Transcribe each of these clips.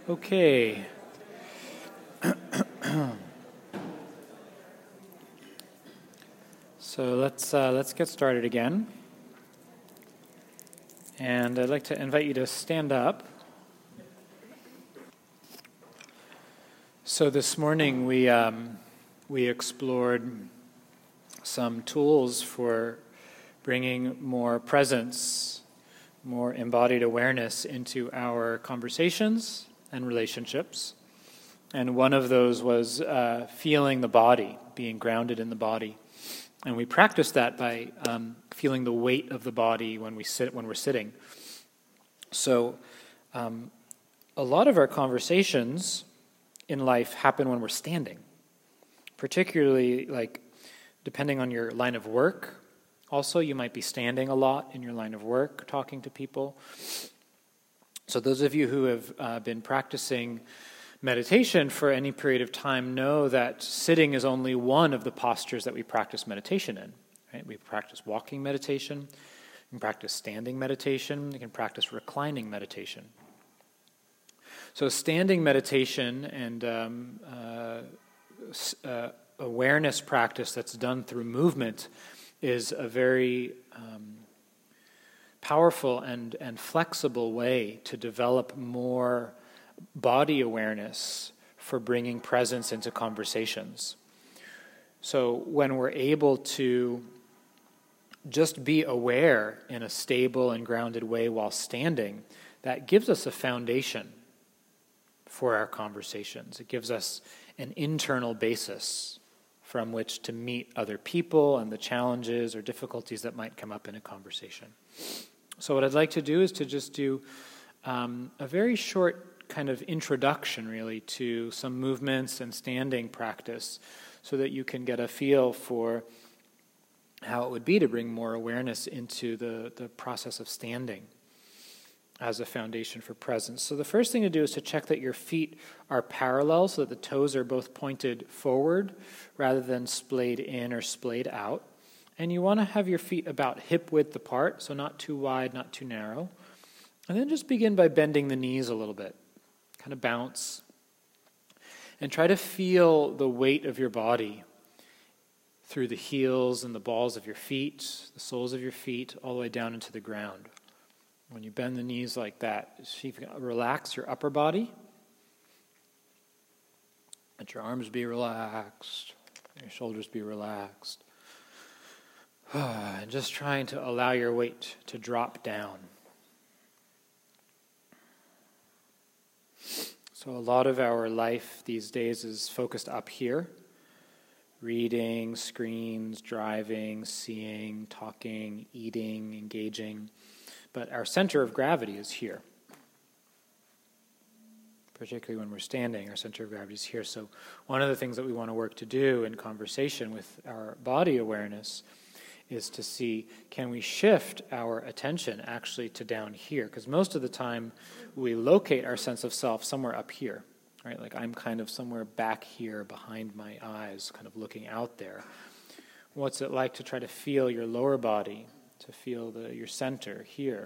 Okay. So let's get started again. And I'd like to invite you to stand up. So this morning we explored some tools for bringing more presence, more embodied awareness into our conversations and relationships. And one of those was feeling the body, being grounded in the body. And we practice that by feeling the weight of the body when we're sitting. So a lot of our conversations in life happen when we're standing, particularly depending on your line of work. Also, you might be standing a lot in your line of work, talking to people. So those of you who have been practicing meditation for any period of time know that sitting is only one of the postures that we practice meditation in. Right? We practice walking meditation, we can practice standing meditation, we can practice reclining meditation. So standing meditation and awareness practice that's done through movement is a very powerful and flexible way to develop more body awareness for bringing presence into conversations. So when we're able to just be aware in a stable and grounded way while standing, that gives us a foundation for our conversations. It gives us an internal basis from which to meet other people and the challenges or difficulties that might come up in a conversation. So what I'd like to do is to just do a very short kind of introduction, really, to some movements and standing practice so that you can get a feel for how it would be to bring more awareness into the process of standing as a foundation for presence. So the first thing to do is to check that your feet are parallel so that the toes are both pointed forward rather than splayed in or splayed out. And you want to have your feet about hip width apart, so not too wide, not too narrow. And then just begin by bending the knees a little bit. Kind of bounce. And try to feel the weight of your body through the heels and the balls of your feet, the soles of your feet, all the way down into the ground. When you bend the knees like that, see if you can relax your upper body. Let your arms be relaxed, your shoulders be relaxed. And just trying to allow your weight to drop down. So a lot of our life these days is focused up here. Reading, screens, driving, seeing, talking, eating, engaging. But our center of gravity is here. Particularly when we're standing, our center of gravity is here. So one of the things that we want to work to do in conversation with our body awareness is to see, can we shift our attention actually to down here? Because most of the time we locate our sense of self somewhere up here, right? Like I'm kind of somewhere back here behind my eyes, kind of looking out there. What's it like to try to feel your lower body, to feel your center here?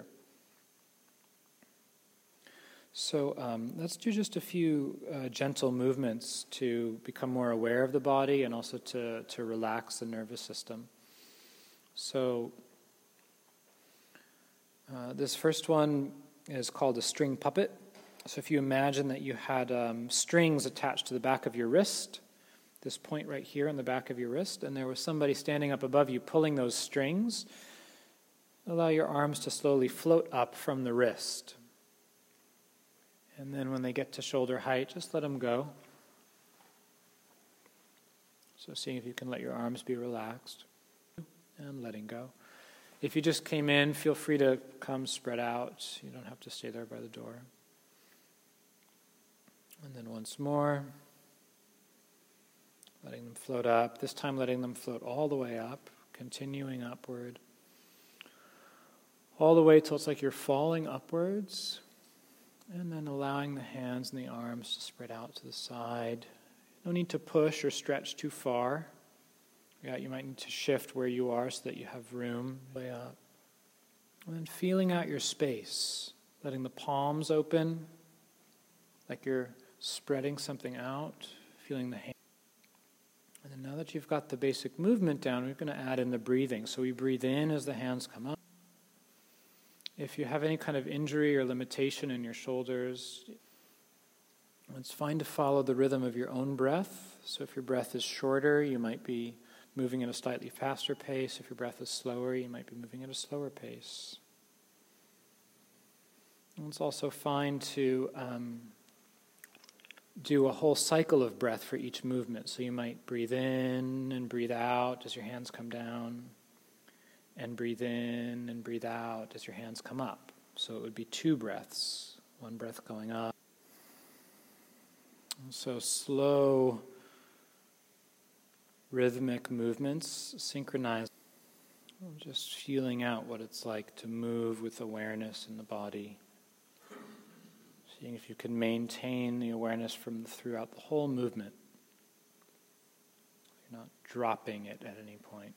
So let's do just a few gentle movements to become more aware of the body and also to relax the nervous system. So this first one is called a string puppet. So if you imagine that you had strings attached to the back of your wrist, this point right here on the back of your wrist, and there was somebody standing up above you pulling those strings, allow your arms to slowly float up from the wrist. And then when they get to shoulder height, just let them go. So seeing if you can let your arms be relaxed. And letting go. If you just came in, feel free to come spread out. You don't have to stay there by the door. And then once more, letting them float up. This time letting them float all the way up, continuing upward. All the way till it's like you're falling upwards. And then allowing the hands and the arms to spread out to the side. No need to push or stretch too far. Yeah, you might need to shift where you are so that you have room way up. And then feeling out your space, letting the palms open, like you're spreading something out, feeling the hand. And then now that you've got the basic movement down, we're going to add in the breathing. So we breathe in as the hands come up. If you have any kind of injury or limitation in your shoulders, it's fine to follow the rhythm of your own breath. So if your breath is shorter, you might be moving at a slightly faster pace. If your breath is slower, you might be moving at a slower pace. And it's also fine to do a whole cycle of breath for each movement. So you might breathe in and breathe out as your hands come down, and breathe in and breathe out as your hands come up. So it would be 2 breaths, 1 breath going up. And so slow, rhythmic movements, synchronized. Just feeling out what it's like to move with awareness in the body. Seeing if you can maintain the awareness throughout the whole movement. You're not dropping it at any point.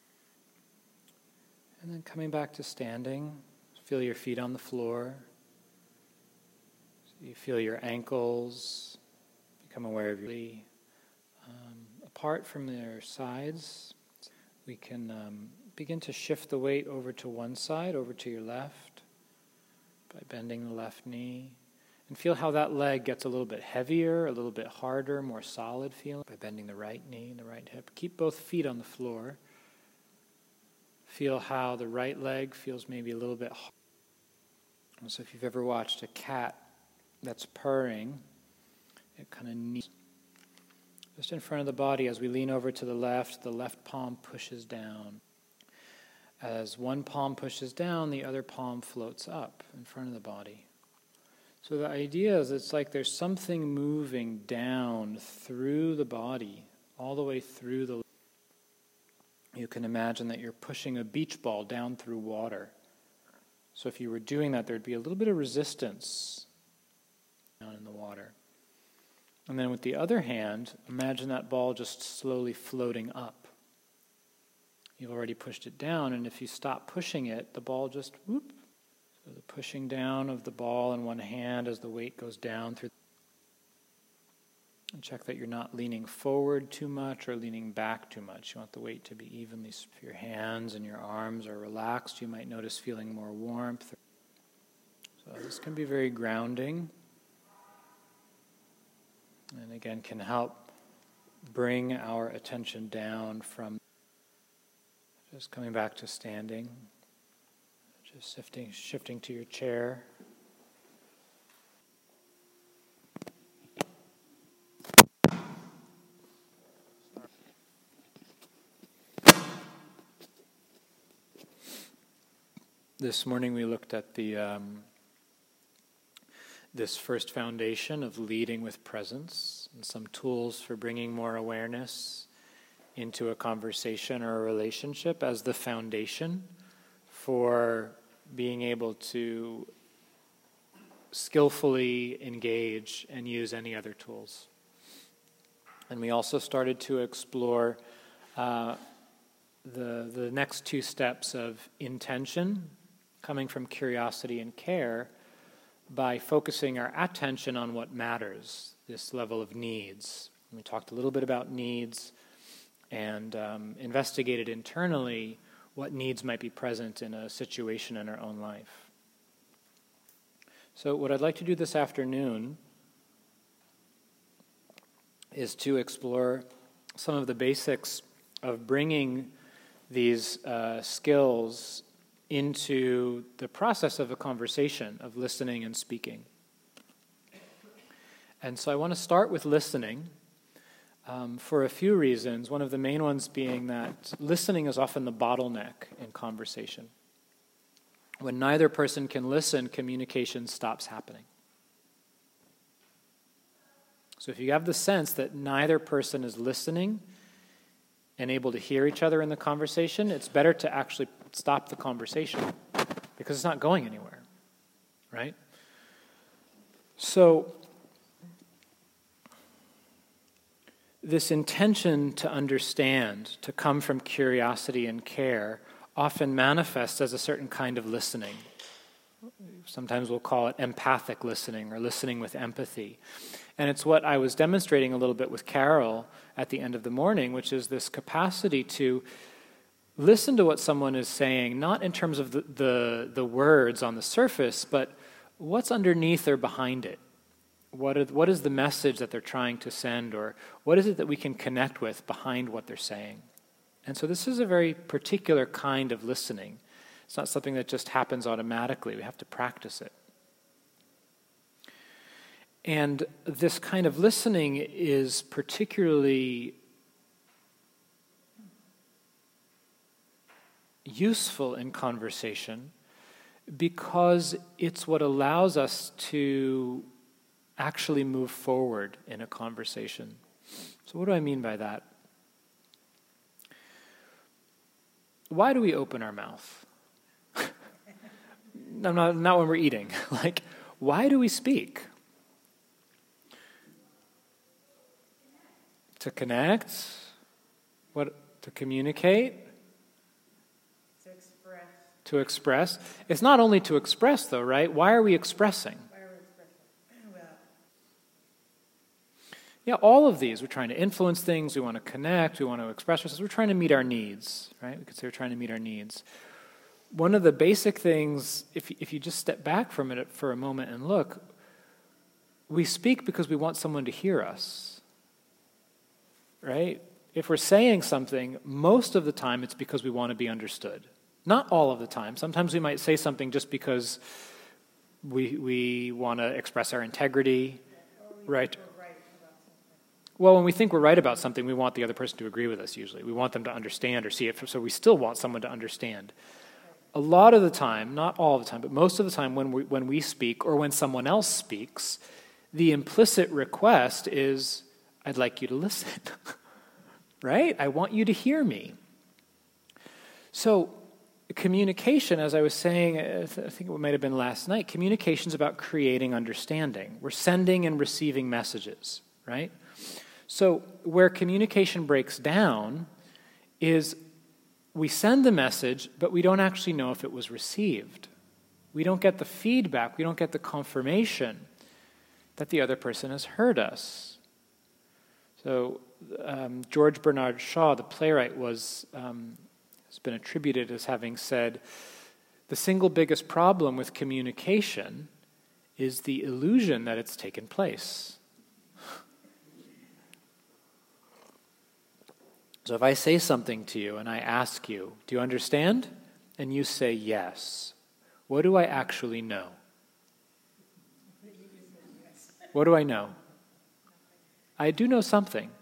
And then coming back to standing, feel your feet on the floor. So you feel your ankles, become aware of your body. Apart from their sides, we can begin to shift the weight over to one side, over to your left, by bending the left knee. And feel how that leg gets a little bit heavier, a little bit harder, more solid feeling by bending the right knee and the right hip. Keep both feet on the floor. Feel how the right leg feels maybe a little bit hard. So if you've ever watched a cat that's purring, it kind of knees. Just in front of the body, as we lean over to the left palm pushes down. As one palm pushes down, the other palm floats up in front of the body. So the idea is it's like there's something moving down through the body, all the way through the... You can imagine that you're pushing a beach ball down through water. So if you were doing that, there'd be a little bit of resistance down in the water. And then with the other hand, imagine that ball just slowly floating up. You've already pushed it down, and if you stop pushing it, the ball just whoop. So the pushing down of the ball in one hand as the weight goes down through. And check that you're not leaning forward too much or leaning back too much. You want the weight to be evenly. If your hands and your arms are relaxed, you might notice feeling more warmth. So this can be very grounding. And again, can help bring our attention down from just coming back to standing. Just shifting to your chair. This morning we looked at this first foundation of leading with presence and some tools for bringing more awareness into a conversation or a relationship as the foundation for being able to skillfully engage and use any other tools. And we also started to explore the next 2 steps of intention, coming from curiosity and care, by focusing our attention on what matters, this level of needs. And we talked a little bit about needs and investigated internally what needs might be present in a situation in our own life. So what I'd like to do this afternoon is to explore some of the basics of bringing these skills into the process of a conversation, of listening and speaking. And so I want to start with listening for a few reasons. One of the main ones being that listening is often the bottleneck in conversation. When neither person can listen, communication stops happening. So if you have the sense that neither person is listening and able to hear each other in the conversation, it's better to actually stop the conversation because it's not going anywhere, right? So this intention to understand, to come from curiosity and care, often manifests as a certain kind of listening. Sometimes we'll call it empathic listening or listening with empathy. And it's what I was demonstrating a little bit with Carol at the end of the morning, which is this capacity to listen to what someone is saying, not in terms of the words on the surface, but what's underneath or behind it. What is the message that they're trying to send, or what is it that we can connect with behind what they're saying? And so this is a very particular kind of listening. It's not something that just happens automatically. We have to practice it. And this kind of listening is particularly useful in conversation because it's what allows us to actually move forward in a conversation. So what do I mean by that? Why do we open our mouth? Not when we're eating. Like, why do we speak? To connect? What? To communicate? To express. It's not only to express, though, right? Why are we expressing? Yeah, all of these. We're trying to influence things. We want to connect. We want to express ourselves. We're trying to meet our needs, right? We could say we're trying to meet our needs. One of the basic things, if you just step back from it for a moment and look, we speak because we want someone to hear us, right? If we're saying something, most of the time it's because we want to be understood. Not all of the time. Sometimes we might say something just because we want to express our integrity, right? Well, when we think we're right about something, we want the other person to agree with us usually. We want them to understand or see it, so we still want someone to understand. A lot of the time, not all the time, but most of the time when we speak or when someone else speaks, the implicit request is, I'd like you to listen, right? I want you to hear me. So communication, as I was saying, I think it might have been last night, communication is about creating understanding. We're sending and receiving messages, right? So where communication breaks down is we send the message, but we don't actually know if it was received. We don't get the feedback, we don't get the confirmation that the other person has heard us. So George Bernard Shaw, the playwright, has been attributed as having said, the single biggest problem with communication is the illusion that it's taken place. So if I say something to you and I ask you, do you understand? And you say yes. What do I actually know? What do I know? I do know something.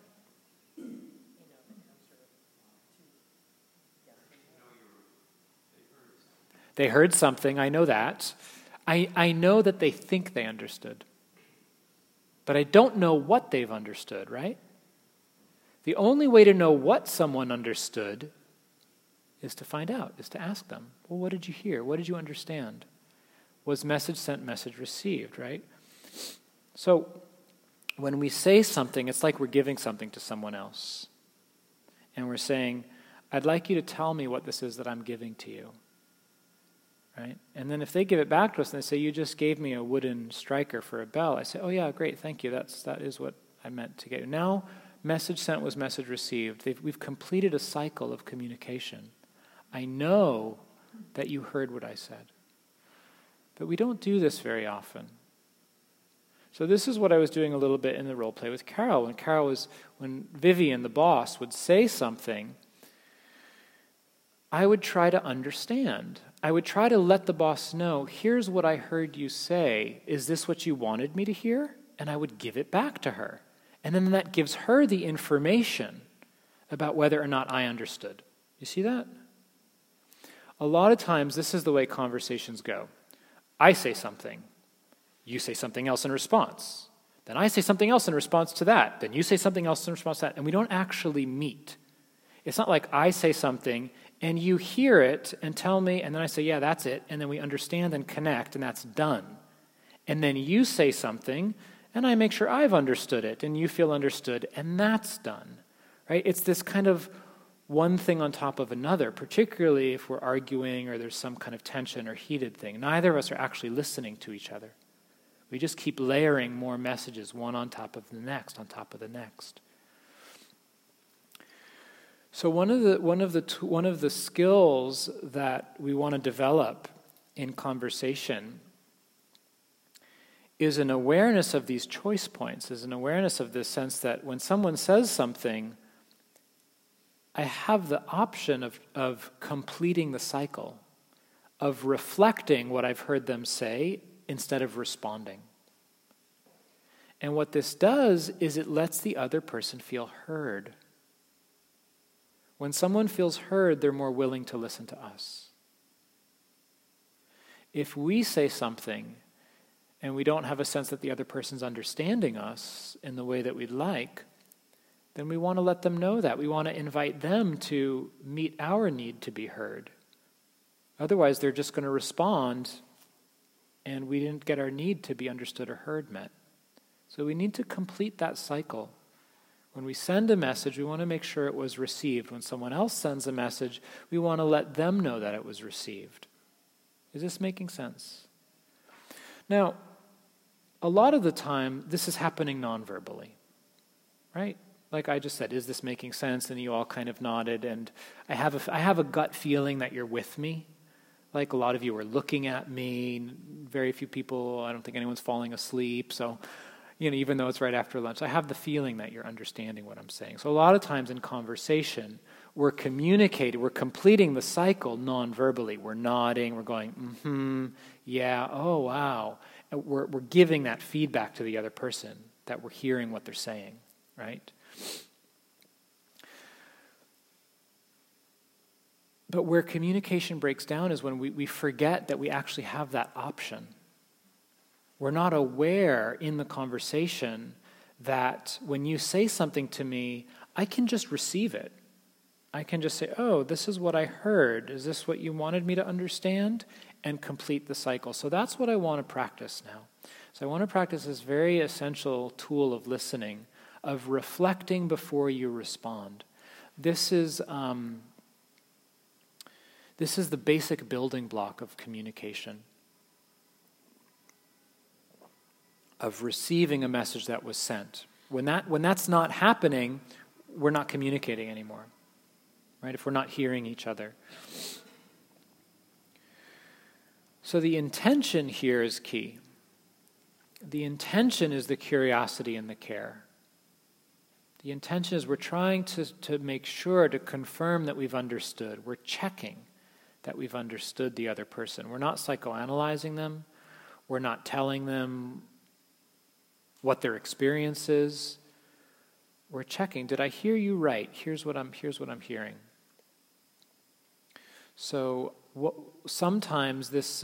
They heard something, I know that. I know that they think they understood. But I don't know what they've understood, right? The only way to know what someone understood is to find out, is to ask them, well, what did you hear? What did you understand? Was message sent, message received, right? So when we say something, it's like we're giving something to someone else. And we're saying, I'd like you to tell me what this is that I'm giving to you. Right? And then if they give it back to us and they say, you just gave me a wooden striker for a bell, I say, oh yeah, great, thank you. That is what I meant to get. Now, message sent was message received. We've completed a cycle of communication. I know that you heard what I said. But we don't do this very often. So this is what I was doing a little bit in the role play with Carol. When Vivian, the boss, would say something, I would try to understand. I would try to let the boss know, here's what I heard you say. Is this what you wanted me to hear? And I would give it back to her. And then that gives her the information about whether or not I understood. You see that? A lot of times, this is the way conversations go. I say something. You say something else in response. Then I say something else in response to that. Then you say something else in response to that. And we don't actually meet. It's not like I say something and you hear it and tell me, and then I say, yeah, that's it. And then we understand and connect, and that's done. And then you say something, and I make sure I've understood it, and you feel understood, and that's done, right? It's this kind of one thing on top of another, particularly if we're arguing or there's some kind of tension or heated thing. Neither of us are actually listening to each other. We just keep layering more messages, one on top of the next, on top of the next. So one of the skills that we want to develop in conversation is an awareness of these choice points, is an awareness of this sense that when someone says something, I have the option of completing the cycle, of reflecting what I've heard them say instead of responding. And what this does is it lets the other person feel heard. When someone feels heard, they're more willing to listen to us. If we say something and we don't have a sense that the other person's understanding us in the way that we'd like, then we want to let them know that. We want to invite them to meet our need to be heard. Otherwise, they're just going to respond, and we didn't get our need to be understood or heard met. So we need to complete that cycle. When we send a message, we want to make sure it was received. When someone else sends a message, we want to let them know that it was received. Is this making sense? Now, a lot of the time, this is happening non-verbally, right? Like I just said, is this making sense? And you all kind of nodded, and I have a gut feeling that you're with me. Like a lot of you are looking at me. Very few people, I don't think anyone's falling asleep. So, even though it's right after lunch, I have the feeling that you're understanding what I'm saying. So a lot of times in conversation, we're communicating, we're completing the cycle non-verbally. We're nodding, we're going, yeah, oh, wow. And we're giving that feedback to the other person that we're hearing what they're saying, right? But where communication breaks down is when we forget that we actually have that option. We're not aware in the conversation that when you say something to me, I can just receive it. I can just say, oh, this is what I heard. Is this what you wanted me to understand? And complete the cycle. So that's what I want to practice now. So I want to practice this very essential tool of listening, of reflecting before you respond. This is the basic building block of communication, of receiving a message that was sent. When that's not happening, we're not communicating anymore, right? If we're not hearing each other. So the intention here is key. The intention is the curiosity and the care. The intention is we're trying to make sure, to confirm that we've understood. We're checking that we've understood the other person. We're not psychoanalyzing them. We're not telling them what their experience is. We're checking, did I hear you right? Here's what I'm hearing. So sometimes this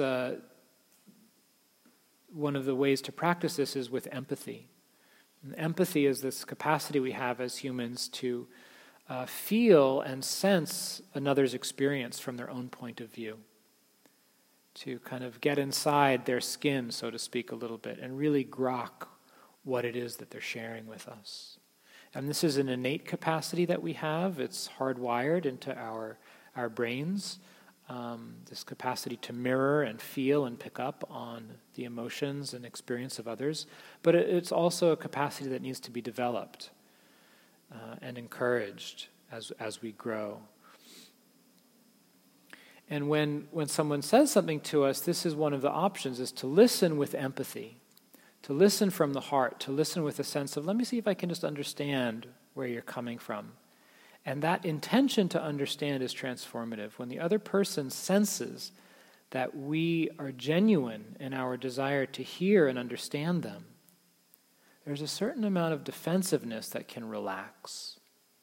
one of the ways to practice this is with empathy. And empathy is this capacity we have as humans to feel and sense another's experience from their own point of view, to kind of get inside their skin, so to speak, a little bit, and really grok what it is that they're sharing with us. And this is an innate capacity that we have. It's hardwired into our brains, this capacity to mirror and feel and pick up on the emotions and experience of others. But it's also a capacity that needs to be developed and encouraged as we grow. And when someone says something to us, this is one of the options, is to listen with empathy, to listen from the heart, to listen with a sense of, let me see if I can just understand where you're coming from. And that intention to understand is transformative. When the other person senses that we are genuine in our desire to hear and understand them, there's a certain amount of defensiveness that can relax.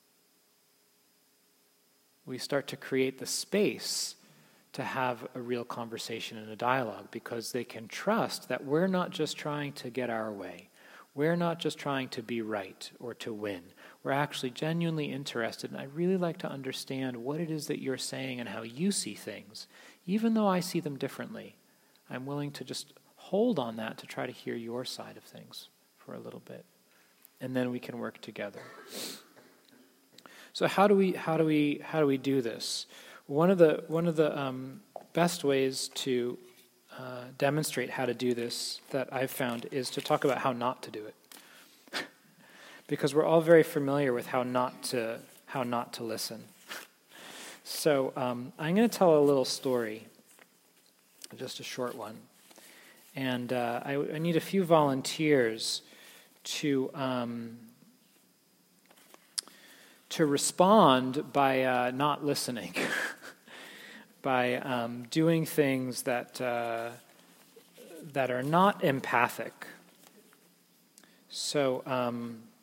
We start to create the space to have a real conversation and a dialogue, because they can trust that we're not just trying to get our way. We're not just trying to be right or to win. We're actually genuinely interested, and I'd really like to understand what it is that you're saying and how you see things. Even though I see them differently, I'm willing to just hold on that to try to hear your side of things for a little bit. And then we can work together. So how do we do this? One of the best ways to demonstrate how to do this that I've found is to talk about how not to do it, because we're all very familiar with how not to listen. So I'm going to tell a little story, just a short one, and I need a few volunteers to respond by not listening, by doing things that are not empathic. So,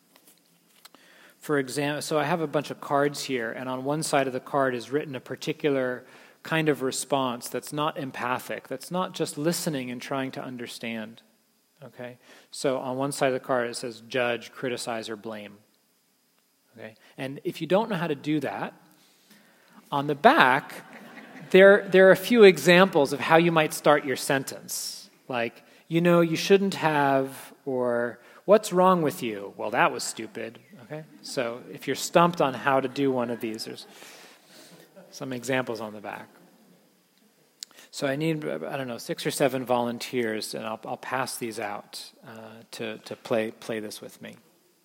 for example, so I have a bunch of cards here, and on one side of the card is written a particular kind of response that's not empathic, that's not just listening and trying to understand. Okay? So on one side of the card it says judge, criticize, or blame. Okay? And if you don't know how to do that, on the back there are a few examples of how you might start your sentence. Like, you shouldn't have, or what's wrong with you? Well, that was stupid. Okay? So if you're stumped on how to do one of these, there's some examples on the back. So I need, 6 or 7 volunteers, and I'll pass these out to play this with me.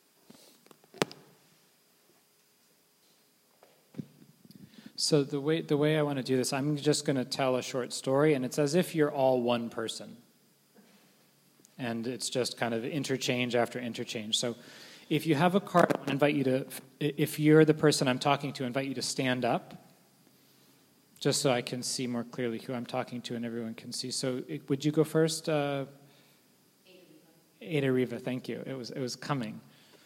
So the way I want to do this, I'm just going to tell a short story, and it's as if you're all one person. And it's just kind of interchange after interchange. So if you have a card, I invite you to, if you're the person I'm talking to, I invite you to stand up, just so I can see more clearly who I'm talking to and everyone can see. So would you go first? Ada Riva, thank you. It was coming.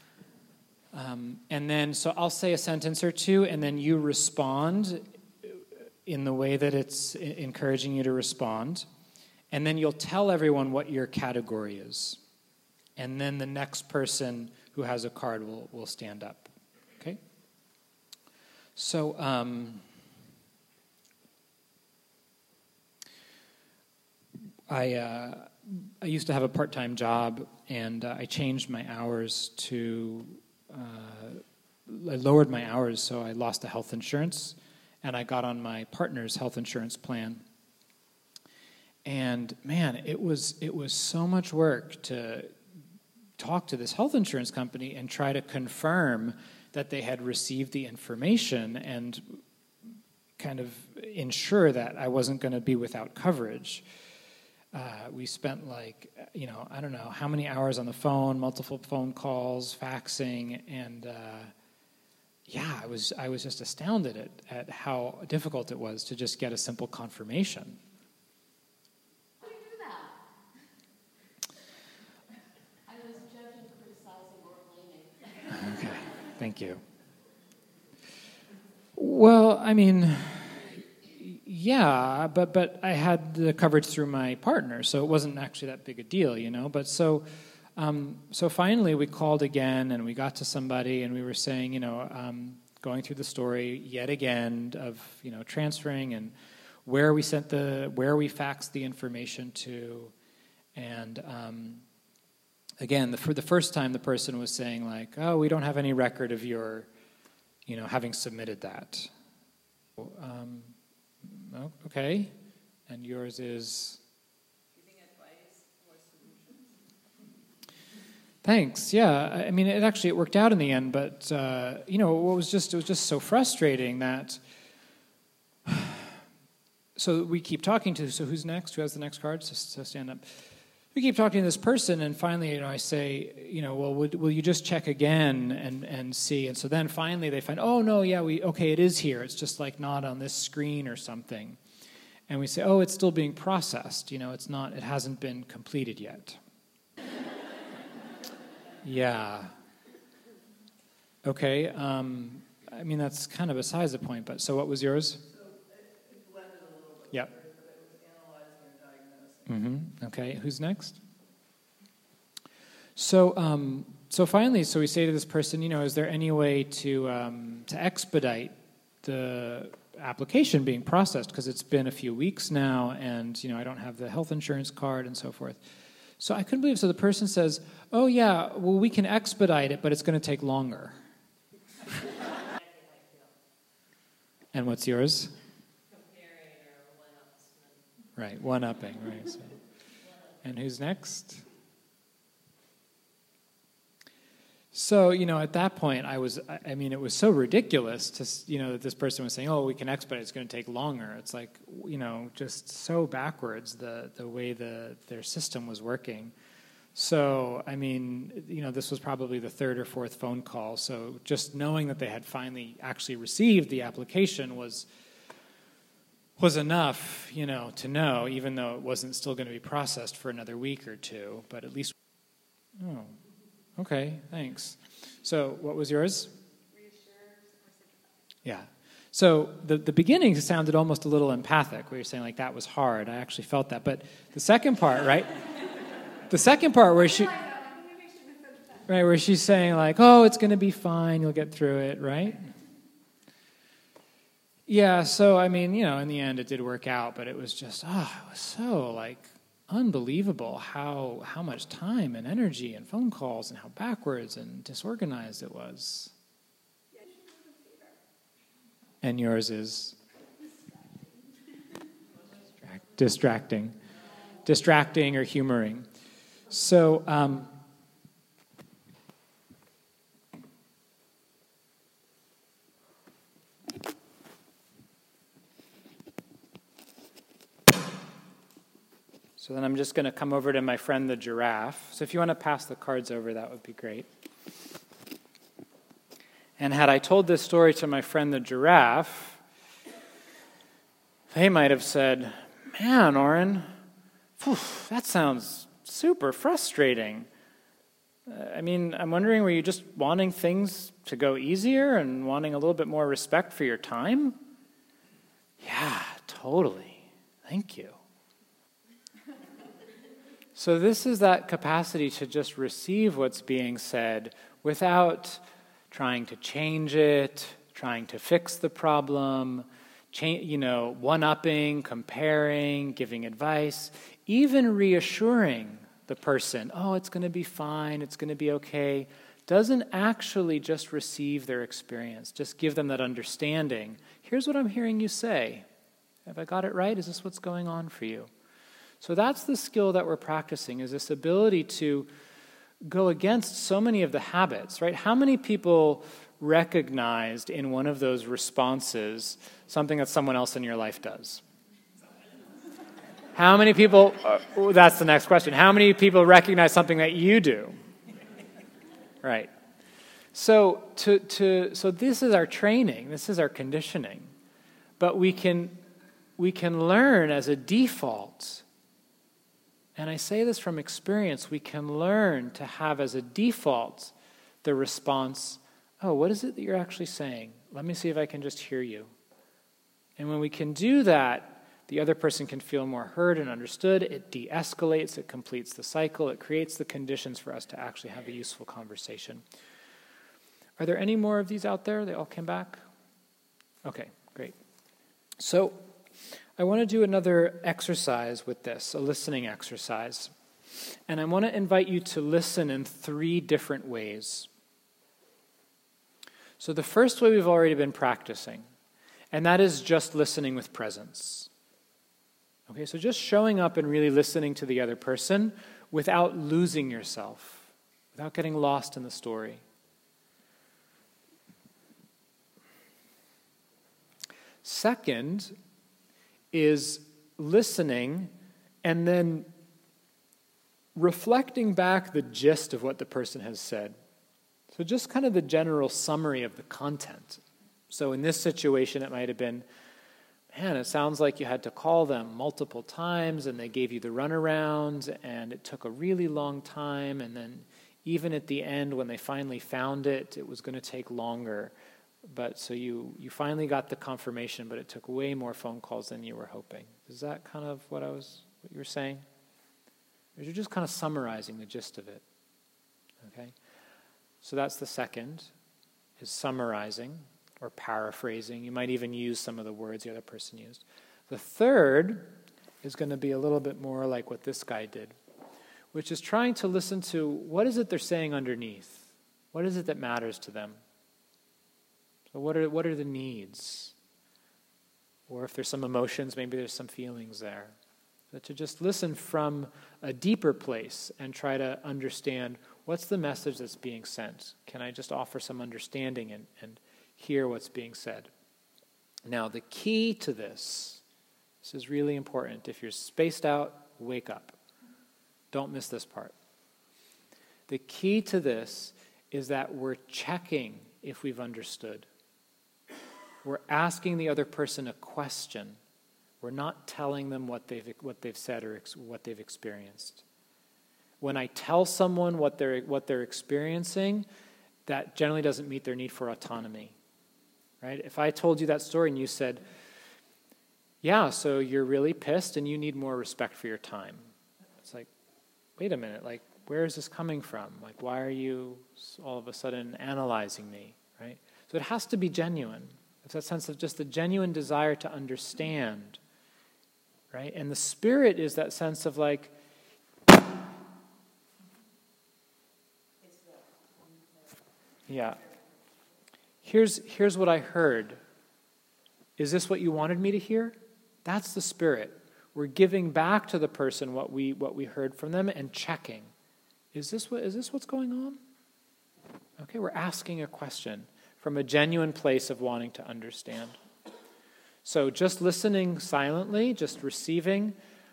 And then, so I'll say a sentence or two, and then you respond in the way that it's encouraging you to respond. And then you'll tell everyone what your category is. And then the next person who has a card will stand up. Okay? So, I used to have a part-time job, and I changed my hours to... I lowered my hours, so I lost the health insurance, and I got on my partner's health insurance plan. And man, it was so much work to talk to this health insurance company and try to confirm that they had received the information and kind of ensure that I wasn't going to be without coverage. We spent I don't know how many hours on the phone, multiple phone calls, faxing, and I was just astounded at how difficult it was to just get a simple confirmation. How do you do that? I was judging, criticizing, or blaming. Okay, thank you. Well, I mean... Yeah, but I had the coverage through my partner, so it wasn't actually that big a deal, But so finally we called again, and we got to somebody, and we were saying, going through the story yet again of transferring and where we faxed the information to, and again for the first time the person was saying like, oh, we don't have any record of your, having submitted that. Oh, okay, and yours is? Giving advice or solutions. Thanks. Yeah, I mean, it worked out in the end, but it was just so frustrating that. So we keep talking to. So who's next? Who has the next card? So stand up. We keep talking to this person, and finally, I say, well, will you just check again and see? And so then finally they find, oh, no, yeah, it is here. It's just like not on this screen or something. And we say, oh, it's still being processed. It's not, it hasn't been completed yet. Yeah. Okay. I mean, that's kind of besides the point, but so what was yours? So it blended a little bit. Yep. But it was analyzing and diagnosing. Mm-hmm. Okay, who's next? So finally, we say to this person, is there any way to expedite the application being processed, because it's been a few weeks now, and I don't have the health insurance card and so forth. So I couldn't believe it. So the person says, oh yeah, well, we can expedite it, but it's going to take longer. And what's yours? Comparing or one-upsman. Right, one-upping, right. So. And who's next? So, at that point, it was so ridiculous to, that this person was saying, oh, we can expedite, it's going to take longer. It's like, just so backwards, the way their system was working. So, this was probably the third or fourth phone call. So just knowing that they had finally actually received the application was enough, to know, even though it wasn't still going to be processed for another week or two. But at least, oh, okay, thanks. So what was yours? Yeah. So the beginning sounded almost a little empathic, where you're saying, like, that was hard. I actually felt that. But the second part, right? The second part where where she's saying, like, oh, it's going to be fine, you'll get through it, right? Yeah, so, in the end it did work out, but it was just, it was so, like, unbelievable how much time and energy and phone calls and how backwards and disorganized it was. And yours is? Distracting or humoring. So, so then I'm just going to come over to my friend the giraffe. So if you want to pass the cards over, that would be great. And had I told this story to my friend the giraffe, they might have said, man, Oren, that sounds super frustrating. I'm wondering, were you just wanting things to go easier and wanting a little bit more respect for your time? Yeah, totally. Thank you. So this is that capacity to just receive what's being said without trying to change it, trying to fix the problem, one-upping, comparing, giving advice, even reassuring the person, oh, it's going to be fine, it's going to be okay, doesn't actually just receive their experience, just give them that understanding. Here's what I'm hearing you say. Have I got it right? Is this what's going on for you? So that's the skill that we're practicing, is this ability to go against so many of the habits, right? How many people recognized in one of those responses something that someone else in your life does? How many people, that's the next question, how many people recognize something that you do? Right. So so this is our training, this is our conditioning. But we can learn as a default, and I say this from experience, we can learn to have as a default the response, oh, what is it that you're actually saying? Let me see if I can just hear you. And when we can do that, the other person can feel more heard and understood. It de-escalates, it completes the cycle, it creates the conditions for us to actually have a useful conversation. Are there any more of these out there? They all came back? Okay, great. So I want to do another exercise with this, a listening exercise. And I want to invite you to listen in 3 different ways. So the first way we've already been practicing, and that is just listening with presence. Okay, so just showing up and really listening to the other person without losing yourself, without getting lost in the story. Second is listening and then reflecting back the gist of what the person has said. So just kind of the general summary of the content. So in this situation, it might have been, man, it sounds like you had to call them multiple times and they gave you the runaround and it took a really long time, and then even at the end when they finally found it, it was going to take longer. But so you finally got the confirmation, but it took way more phone calls than you were hoping. Is that kind of what you were saying? Or you're just kind of summarizing the gist of it. Okay? So that's the second, is summarizing or paraphrasing. You might even use some of the words the other person used. The third is going to be a little bit more like what this guy did, which is trying to listen to what is it they're saying underneath. What is it that matters to them? So what are the needs? Or if there's some emotions, maybe there's some feelings there. But to just listen from a deeper place and try to understand what's the message that's being sent. Can I just offer some understanding and hear what's being said? Now, the key to this is really important. If you're spaced out, wake up. Don't miss this part. The key to this is that we're checking if we've understood. We're asking the other person a question. We're not telling them what they've said or what they've experienced. When I tell someone what they're experiencing, that generally doesn't meet their need for autonomy. Right? If I told you that story and you said, yeah, so you're really pissed and you need more respect for your time. It's like, wait a minute, like, where is this coming from? Like, why are you all of a sudden analyzing me, right? So it has to be genuine. It's that sense of just the genuine desire to understand, right? And the spirit is that sense of like, yeah. Here's what I heard. Is this what you wanted me to hear? That's the spirit. We're giving back to the person what we heard from them and checking. Is this what's going on? Okay, we're asking a question from a genuine place of wanting to understand. So just listening silently, just receiving,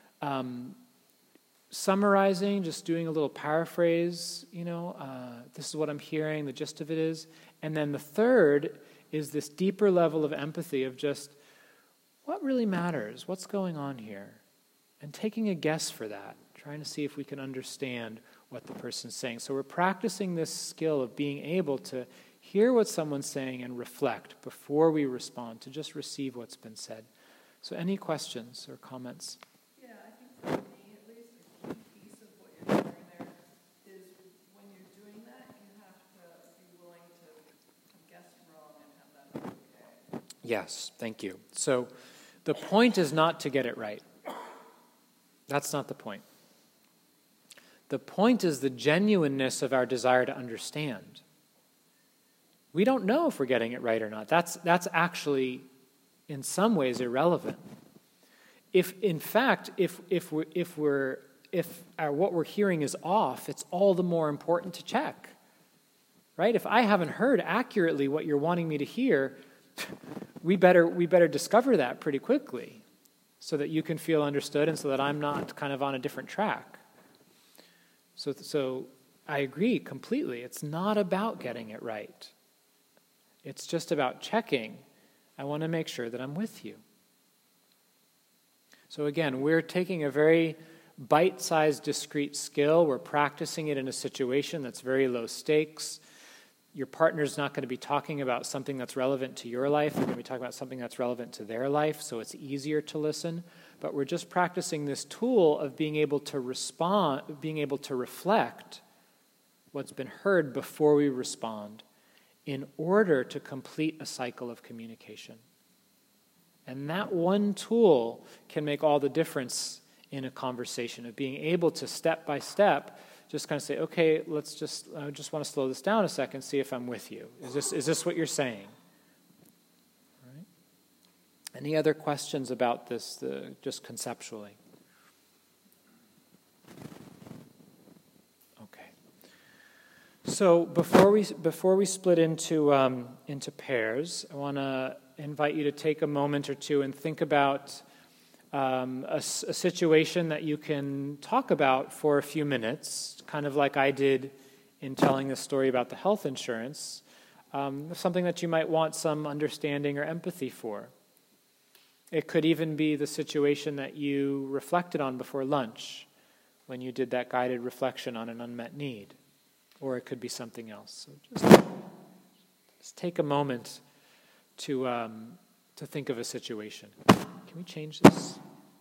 summarizing, just doing a little paraphrase, this is what I'm hearing, the gist of it is. And then the third is this deeper level of empathy of just, what really matters? What's going on here? And taking a guess for that, trying to see if we can understand what the person's saying. So we're practicing this skill of being able to hear what someone's saying and reflect before we respond, to just receive what's been said. So any questions or comments? Yeah, I think for me, at least, a key piece of what you're sharing there is when you're doing that, you have to be willing to guess wrong and have that be okay. Yes, thank you. So the point is not to get it right. That's not the point. The point is the genuineness of our desire to understand. We don't know if we're getting it right or not. That's actually, in some ways, irrelevant. If what we're hearing is off, it's all the more important to check, right? If I haven't heard accurately what you're wanting me to hear, we better discover that pretty quickly, so that you can feel understood and so that I'm not kind of on a different track. So I agree completely. It's not about getting it right. It's just about checking. I want to make sure that I'm with you. So again, we're taking a very bite-sized, discrete skill. We're practicing it in a situation that's very low stakes. Your partner's not going to be talking about something that's relevant to your life. They're going to be talking about something that's relevant to their life, so it's easier to listen. But we're just practicing this tool of being able to respond, being able to reflect what's been heard before we respond in order to complete a cycle of communication. And that one tool can make all the difference in a conversation, of being able to step by step just kind of say, okay, I just want to slow this down a second, see if I'm with you. Is this what you're saying? All right. Any other questions about this, just conceptually? Okay. So before we split into pairs, I want to invite you to take a moment or two and think about a situation that you can talk about for a few minutes, kind of like I did in telling the story about the health insurance, something that you might want some understanding or empathy for. It could even be the situation that you reflected on before lunch when you did that guided reflection on an unmet need, or it could be something else. So just take a moment to think of a situation. Can we change this?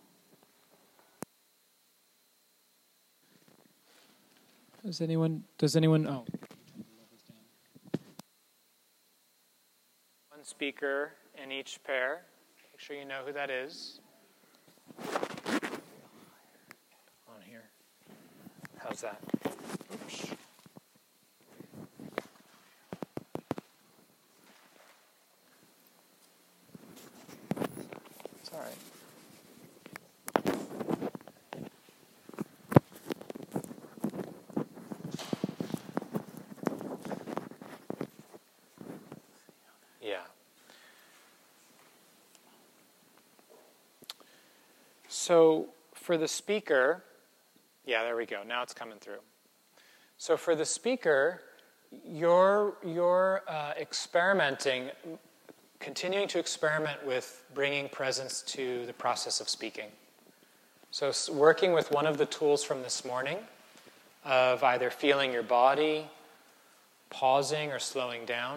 Does anyone, oh. One speaker in each pair. Make sure you know who that is. On here. How's that? Oops. So for the speaker, yeah, there we go. Now it's coming through. So for the speaker, you're experimenting, continuing to experiment with bringing presence to the process of speaking. So working with one of the tools from this morning of either feeling your body, pausing or slowing down,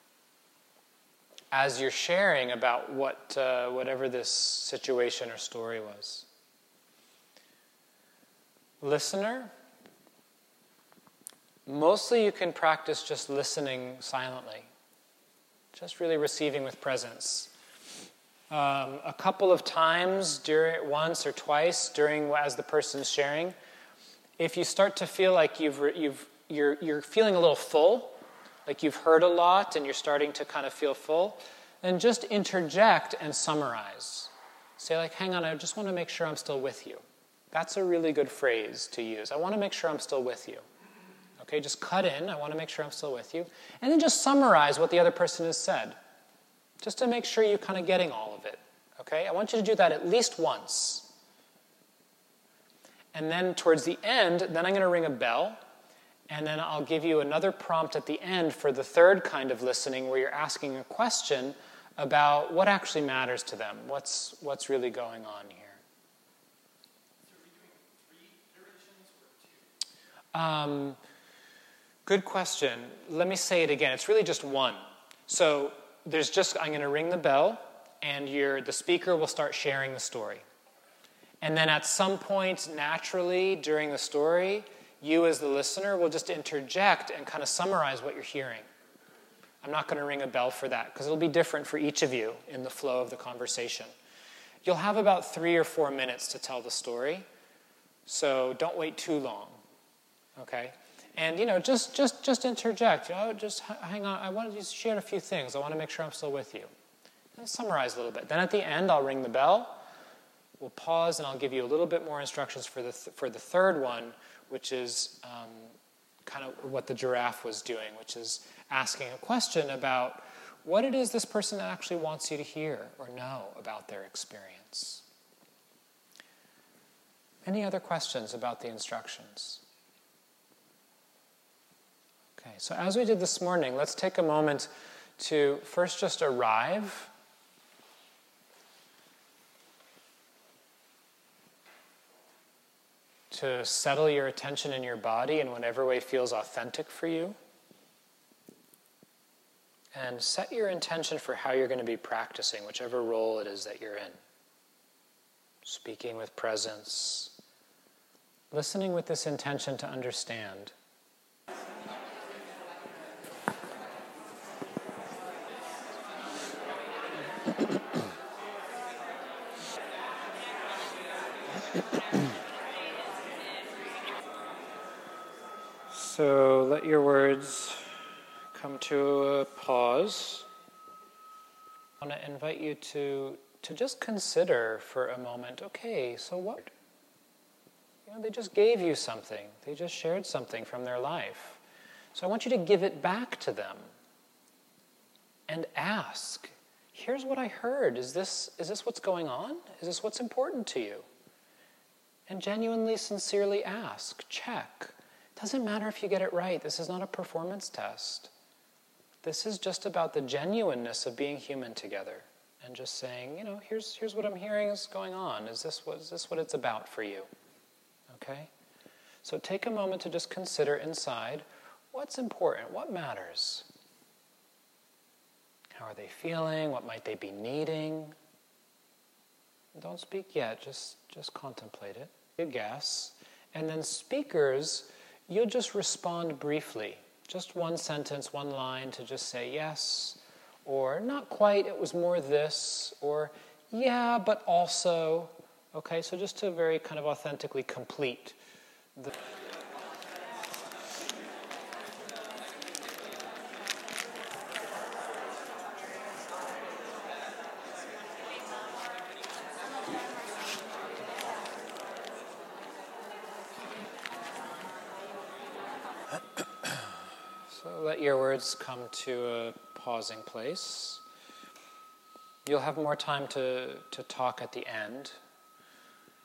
as you're sharing about whatever this situation or story was. Listener, mostly you can practice just listening silently, just really receiving with presence. A couple of times, once or twice as the person's sharing, if you start to feel like you're feeling a little full, like you've heard a lot and you're starting to kind of feel full, then just interject and summarize. Say like, hang on, I just want to make sure I'm still with you. That's a really good phrase to use. I want to make sure I'm still with you. Okay, just cut in, I want to make sure I'm still with you. And then just summarize what the other person has said. Just to make sure you're kind of getting all of it. Okay, I want you to do that at least once. And then towards the end, then I'm going to ring a bell. And then I'll give you another prompt at the end for the third kind of listening where you're asking a question about what actually matters to them. What's really going on here. So are we doing 3 iterations or 2? Good question. Let me say it again. It's really just one. So I'm going to ring the bell, and the speaker will start sharing the story. And then at some point, naturally, during the story, you as the listener will just interject and kind of summarize what you're hearing. I'm not going to ring a bell for that, because it'll be different for each of you in the flow of the conversation. You'll have about 3 or 4 minutes to tell the story, so don't wait too long, okay? And, just interject. Just hang on. I want to just share a few things. I want to make sure I'm still with you. And summarize a little bit. Then at the end, I'll ring the bell. We'll pause, and I'll give you a little bit more instructions for the third one, which is kind of what the giraffe was doing, which is asking a question about what it is this person actually wants you to hear or know about their experience. Any other questions about the instructions? Okay, so as we did this morning, let's take a moment to first just arrive. To settle your attention in your body in whatever way feels authentic for you. And set your intention for how you're going to be practicing, whichever role it is that you're in. Speaking with presence. Listening with this intention to understand. So let your words come to a pause. I want to invite you to just consider for a moment, okay, so what? They just gave you something. They just shared something from their life. So I want you to give it back to them and ask, here's what I heard. Is this what's going on? Is this what's important to you? And genuinely, sincerely ask, check. Doesn't matter if you get it right. This is not a performance test. This is just about the genuineness of being human together and just saying, here's what I'm hearing is going on. Is this what it's about for you? Okay? So take a moment to just consider inside what's important, what matters. How are they feeling? What might they be needing? Don't speak yet, just contemplate it. You guess. And then speakers, you'll just respond briefly. Just one sentence, one line to just say yes, or not quite, it was more this, or yeah, but also. Okay, so just to very kind of authentically complete the... So let your words come to a pausing place. You'll have more time to talk at the end.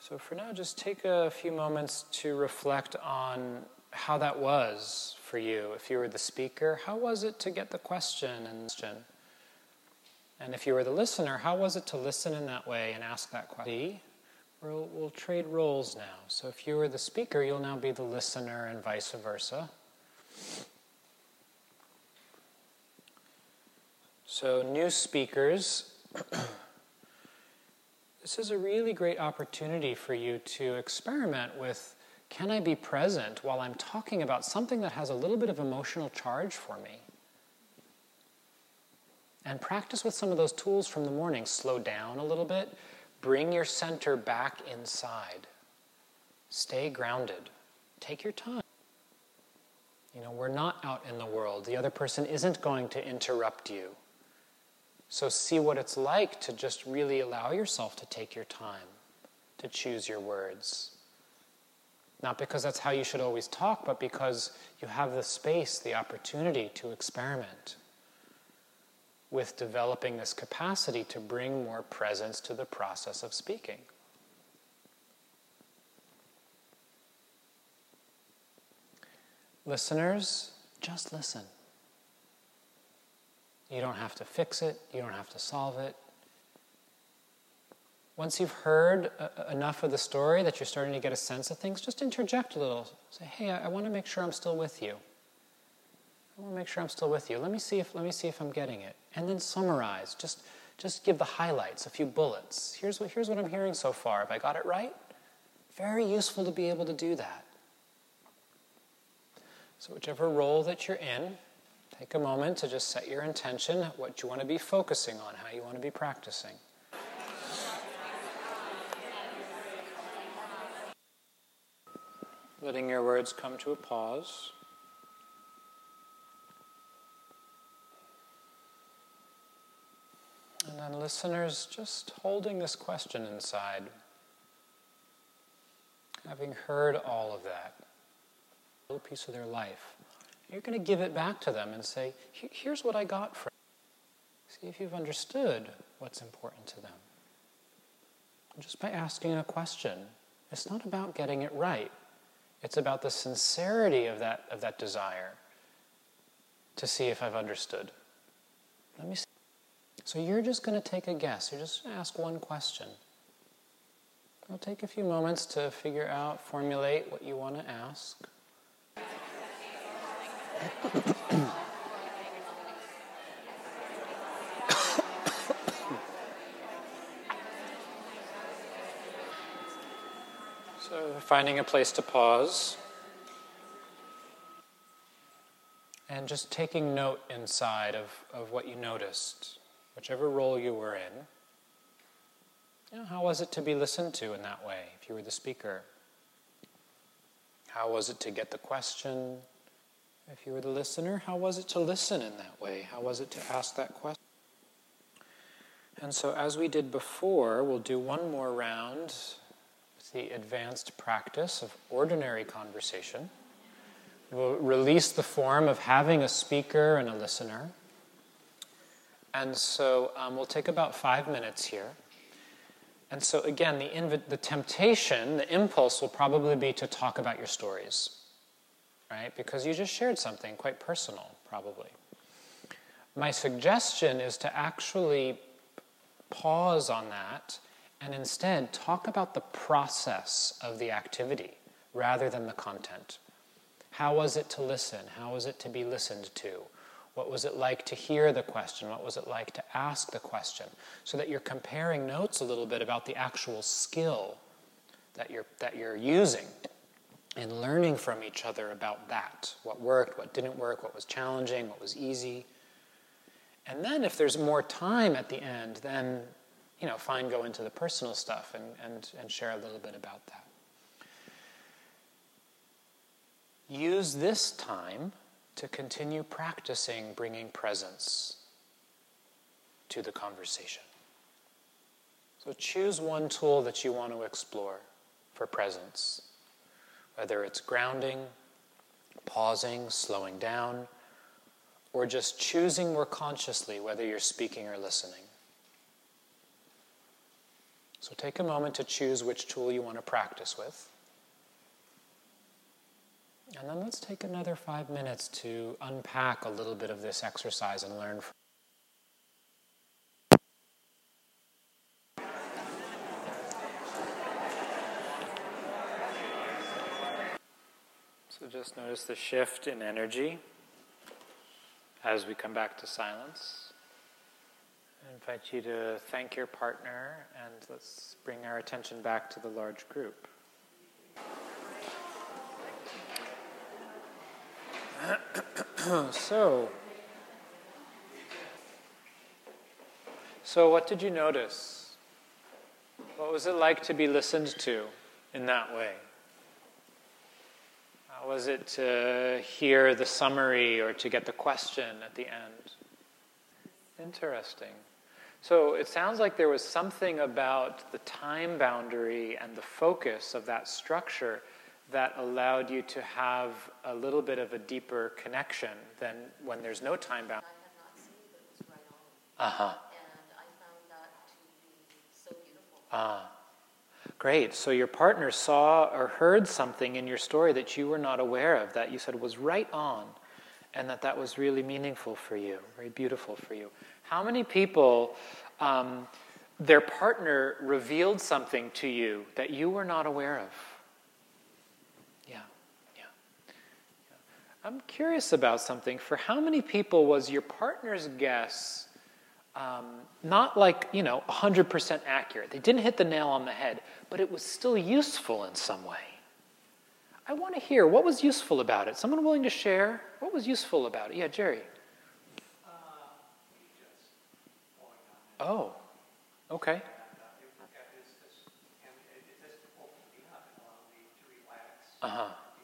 So for now, just take a few moments to reflect on how that was for you. If you were the speaker, how was it to get the question? And if you were the listener, how was it to listen in that way and ask that question? We'll trade roles now. So if you were the speaker, you'll now be the listener and vice versa. So new speakers, this is a really great opportunity for you to experiment with, can I be present while I'm talking about something that has a little bit of emotional charge for me? And practice with some of those tools from the morning. Slow down a little bit. Bring your center back inside. Stay grounded. Take your time. We're not out in the world. The other person isn't going to interrupt you. So see what it's like to just really allow yourself to take your time, to choose your words. Not because that's how you should always talk, but because you have the space, the opportunity to experiment with developing this capacity to bring more presence to the process of speaking. Listeners, just listen. You don't have to fix it. You don't have to solve it. Once you've heard enough of the story that you're starting to get a sense of things, just interject a little. Say, hey, I want to make sure I'm still with you. I want to make sure I'm still with you. Let me see if I'm getting it. And then summarize. Just give the highlights, a few bullets. Here's what I'm hearing so far. Have I got it right? Very useful to be able to do that. So whichever role that you're in, take a moment to just set your intention, what you want to be focusing on, how you want to be practicing. Letting your words come to a pause. And then listeners, just holding this question inside, having heard all of that, a little piece of their life, you're going to give it back to them and say, here's what I got from it. See if you've understood what's important to them. And just by asking a question, it's not about getting it right. It's about the sincerity of that desire to see if I've understood. Let me see. So you're just going to take a guess. You're just going to ask one question. It'll take a few moments to figure out, formulate what you want to ask. So finding a place to pause. And just taking note inside of what you noticed. Whichever role you were in, how was it to be listened to in that way, if you were the speaker? How was it to get the question? If you were the listener, how was it to listen in that way? How was it to ask that question? And so as we did before, we'll do one more round with the advanced practice of ordinary conversation. We'll release the form of having a speaker and a listener. And so we'll take about 5 minutes here. And so again, the temptation, the impulse will probably be to talk about your stories, right? Because you just shared something quite personal, probably. My suggestion is to actually pause on that and instead talk about the process of the activity rather than the content. How was it to listen? How was it to be listened to? What was it like to hear the question? What was it like to ask the question? So that you're comparing notes a little bit about the actual skill that you're using and learning from each other about that. What worked, what didn't work, what was challenging, what was easy. And then if there's more time at the end, then, fine, go into the personal stuff and share a little bit about that. Use this time to continue practicing bringing presence to the conversation. So choose one tool that you want to explore for presence, whether it's grounding, pausing, slowing down, or just choosing more consciously whether you're speaking or listening. So take a moment to choose which tool you want to practice with. And then let's take another 5 minutes to unpack a little bit of this exercise and learn from it. So just notice the shift in energy as we come back to silence. I invite you to thank your partner, and let's bring our attention back to the large group. So what did you notice? What was it like to be listened to in that way? How was it to hear the summary or to get the question at the end? Interesting. So it sounds like there was something about the time boundary and the focus of that structure that allowed you to have a little bit of a deeper connection than when there's no time boundary. I had not seen, but it was right on. Uh-huh. And I found that to be so beautiful. Ah. Great. So your partner saw or heard something in your story that you were not aware of, that you said was right on, and that was really meaningful for you, very beautiful for you. How many people, their partner revealed something to you that you were not aware of? Yeah. I'm curious about something. For how many people was your partner's guess not 100% accurate? They didn't hit the nail on the head, but it was still useful in some way. I want to hear, what was useful about it? Someone willing to share? What was useful about it? Yeah, Jerry. Oh, okay. Uh-huh.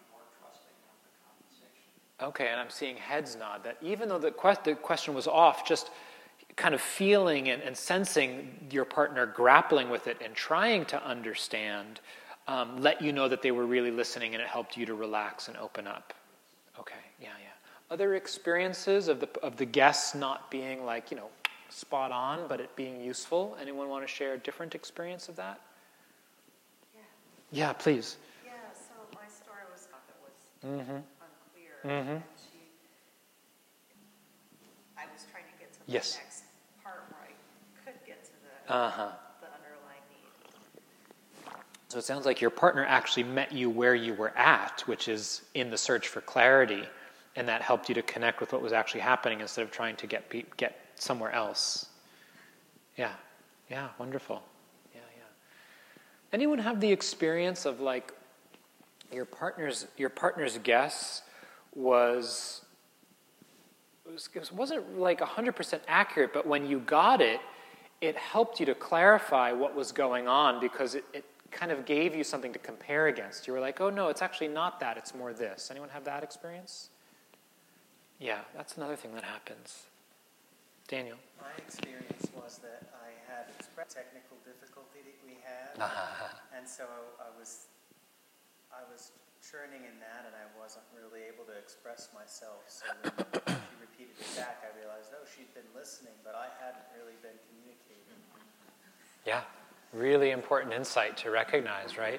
Okay, and I'm seeing heads nod, that even though the question was off, just kind of feeling and sensing your partner grappling with it and trying to understand, let you know that they were really listening, and it helped you to relax and open up. Okay, yeah. Other experiences of the guests not being spot on, but it being useful? Anyone want to share a different experience of that? Yeah, please. Yeah, so my story was Mm-hmm. unclear. Mm-hmm. And I was trying to get to the Yes. next part where I could get to the underlying need. So it sounds like your partner actually met you where you were at, which is in the search for clarity, and that helped you to connect with what was actually happening instead of trying to get somewhere else. Yeah, wonderful. Yeah. Anyone have the experience of your partner's guess wasn't 100% accurate, but when you got it, it helped you to clarify what was going on, because it kind of gave you something to compare against. You were like, oh no, it's actually not that, it's more this. Anyone have that experience? Yeah, that's another thing that happens. Daniel? My experience was that I had expressed technical difficulty that we had, and so I was churning in that, and I wasn't really able to express myself. So when she repeated it back, I realized, oh, she'd been listening, but I hadn't really been communicating. Yeah, really important insight to recognize, right?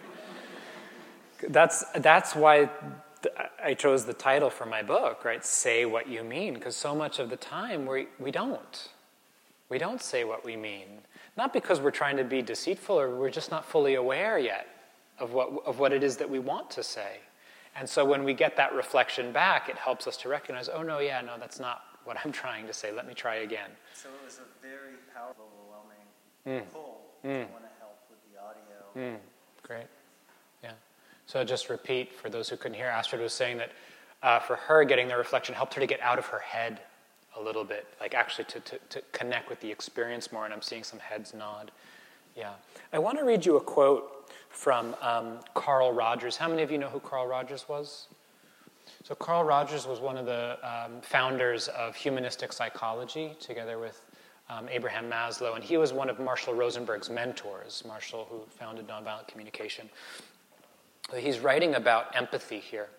That's why I chose the title for my book, right? Say what you mean, because so much of the time we don't. We don't say what we mean. Not because we're trying to be deceitful, or we're just not fully aware yet of what it is that we want to say. And so when we get that reflection back, it helps us to recognize, oh no, that's not what I'm trying to say. Let me try again. So it was a very powerful, overwhelming pull to want to help with the audio. Great. Yeah. So just repeat, for those who couldn't hear, Astrid was saying that for her, getting the reflection helped her to get out of her head a little bit, actually to connect with the experience more, and I'm seeing some heads nod. Yeah. I want to read you a quote from Carl Rogers. How many of you know who Carl Rogers was? So Carl Rogers was one of the founders of humanistic psychology, together with Abraham Maslow, and he was one of Marshall Rosenberg's mentors, Marshall, who founded Nonviolent Communication. He's writing about empathy here.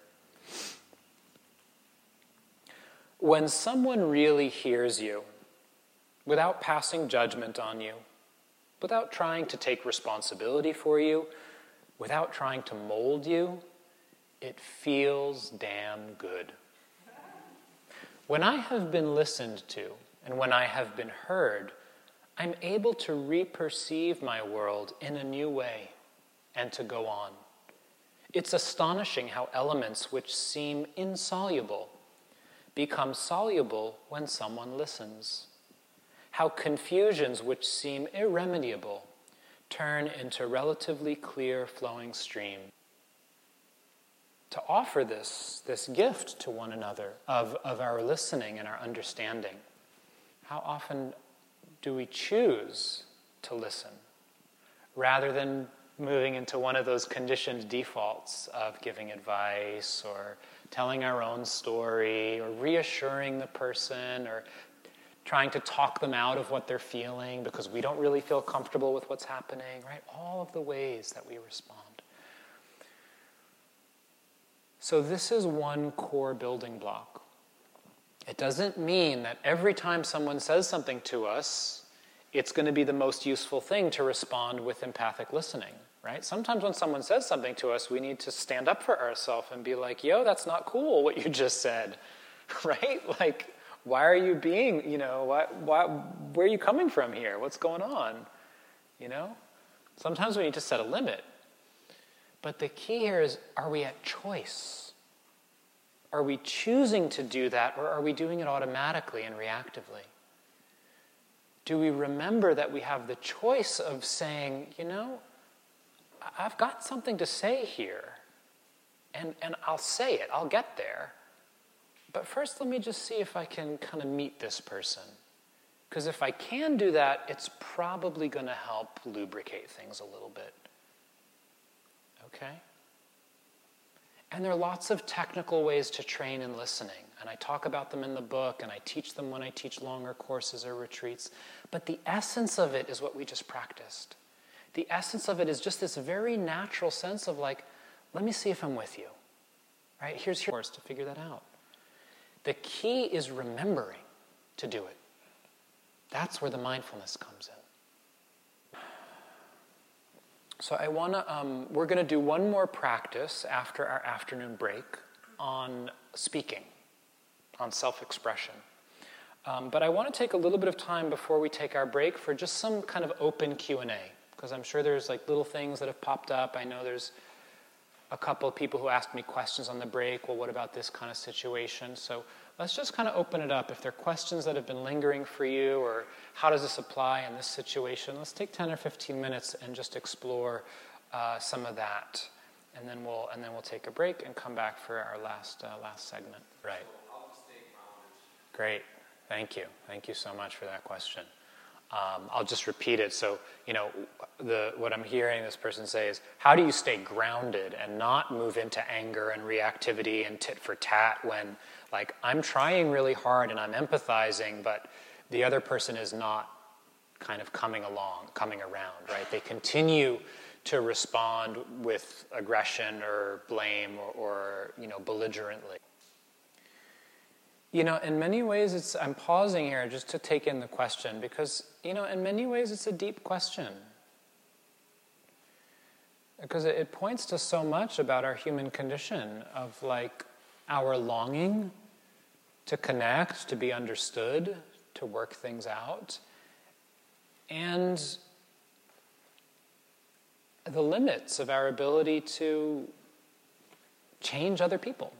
When someone really hears you, without passing judgment on you, without trying to take responsibility for you, without trying to mold you, it feels damn good. When I have been listened to, and when I have been heard, I'm able to reperceive my world in a new way and to go on. It's astonishing how elements which seem insoluble become soluble when someone listens. How confusions which seem irremediable turn into relatively clear flowing stream. To offer this gift to one another of our listening and our understanding, how often do we choose to listen rather than moving into one of those conditioned defaults of giving advice or telling our own story or reassuring the person or trying to talk them out of what they're feeling because we don't really feel comfortable with what's happening, right? All of the ways that we respond. So this is one core building block. It doesn't mean that every time someone says something to us, it's going to be the most useful thing to respond with empathic listening, right? Sometimes when someone says something to us, we need to stand up for ourselves and be like, yo, that's not cool what you just said, right? Like, why are you being, where are you coming from here? What's going on? Sometimes we need to set a limit. But the key here is, are we at choice? Are we choosing to do that, or are we doing it automatically and reactively? Do we remember that we have the choice of saying, I've got something to say here, and I'll say it, I'll get there. But first, let me just see if I can kind of meet this person. Because if I can do that, it's probably going to help lubricate things a little bit. Okay? And there are lots of technical ways to train in listening. And I talk about them in the book, and I teach them when I teach longer courses or retreats. But the essence of it is what we just practiced. The essence of it is just this very natural sense of like, let me see if I'm with you. Right? Here's your course to figure that out. The key is remembering to do it. That's where the mindfulness comes in. So we're going to do one more practice after our afternoon break on speaking, on self-expression. But I want to take a little bit of time before we take our break for just some kind of open Q&A, because I'm sure there's like little things that have popped up. I know there's a couple of people who asked me questions on the break. Well, what about this kind of situation? So let's just kind of open it up. If there are questions that have been lingering for you, or how does this apply in this situation, let's take 10 or 15 minutes and just explore some of that. And then we'll take a break and come back for our last segment. Right. Great. Thank you. Thank you so much for that question. I'll just repeat it. So, what I'm hearing this person say is, how do you stay grounded and not move into anger and reactivity and tit for tat when, like, I'm trying really hard and I'm empathizing, but the other person is not kind of coming around, right? They continue to respond with aggression or blame or belligerently. In many ways, I'm pausing here just to take in the question because, in many ways it's a deep question. Because it points to so much about our human condition of like our longing to connect, to be understood, to work things out, and the limits of our ability to change other people.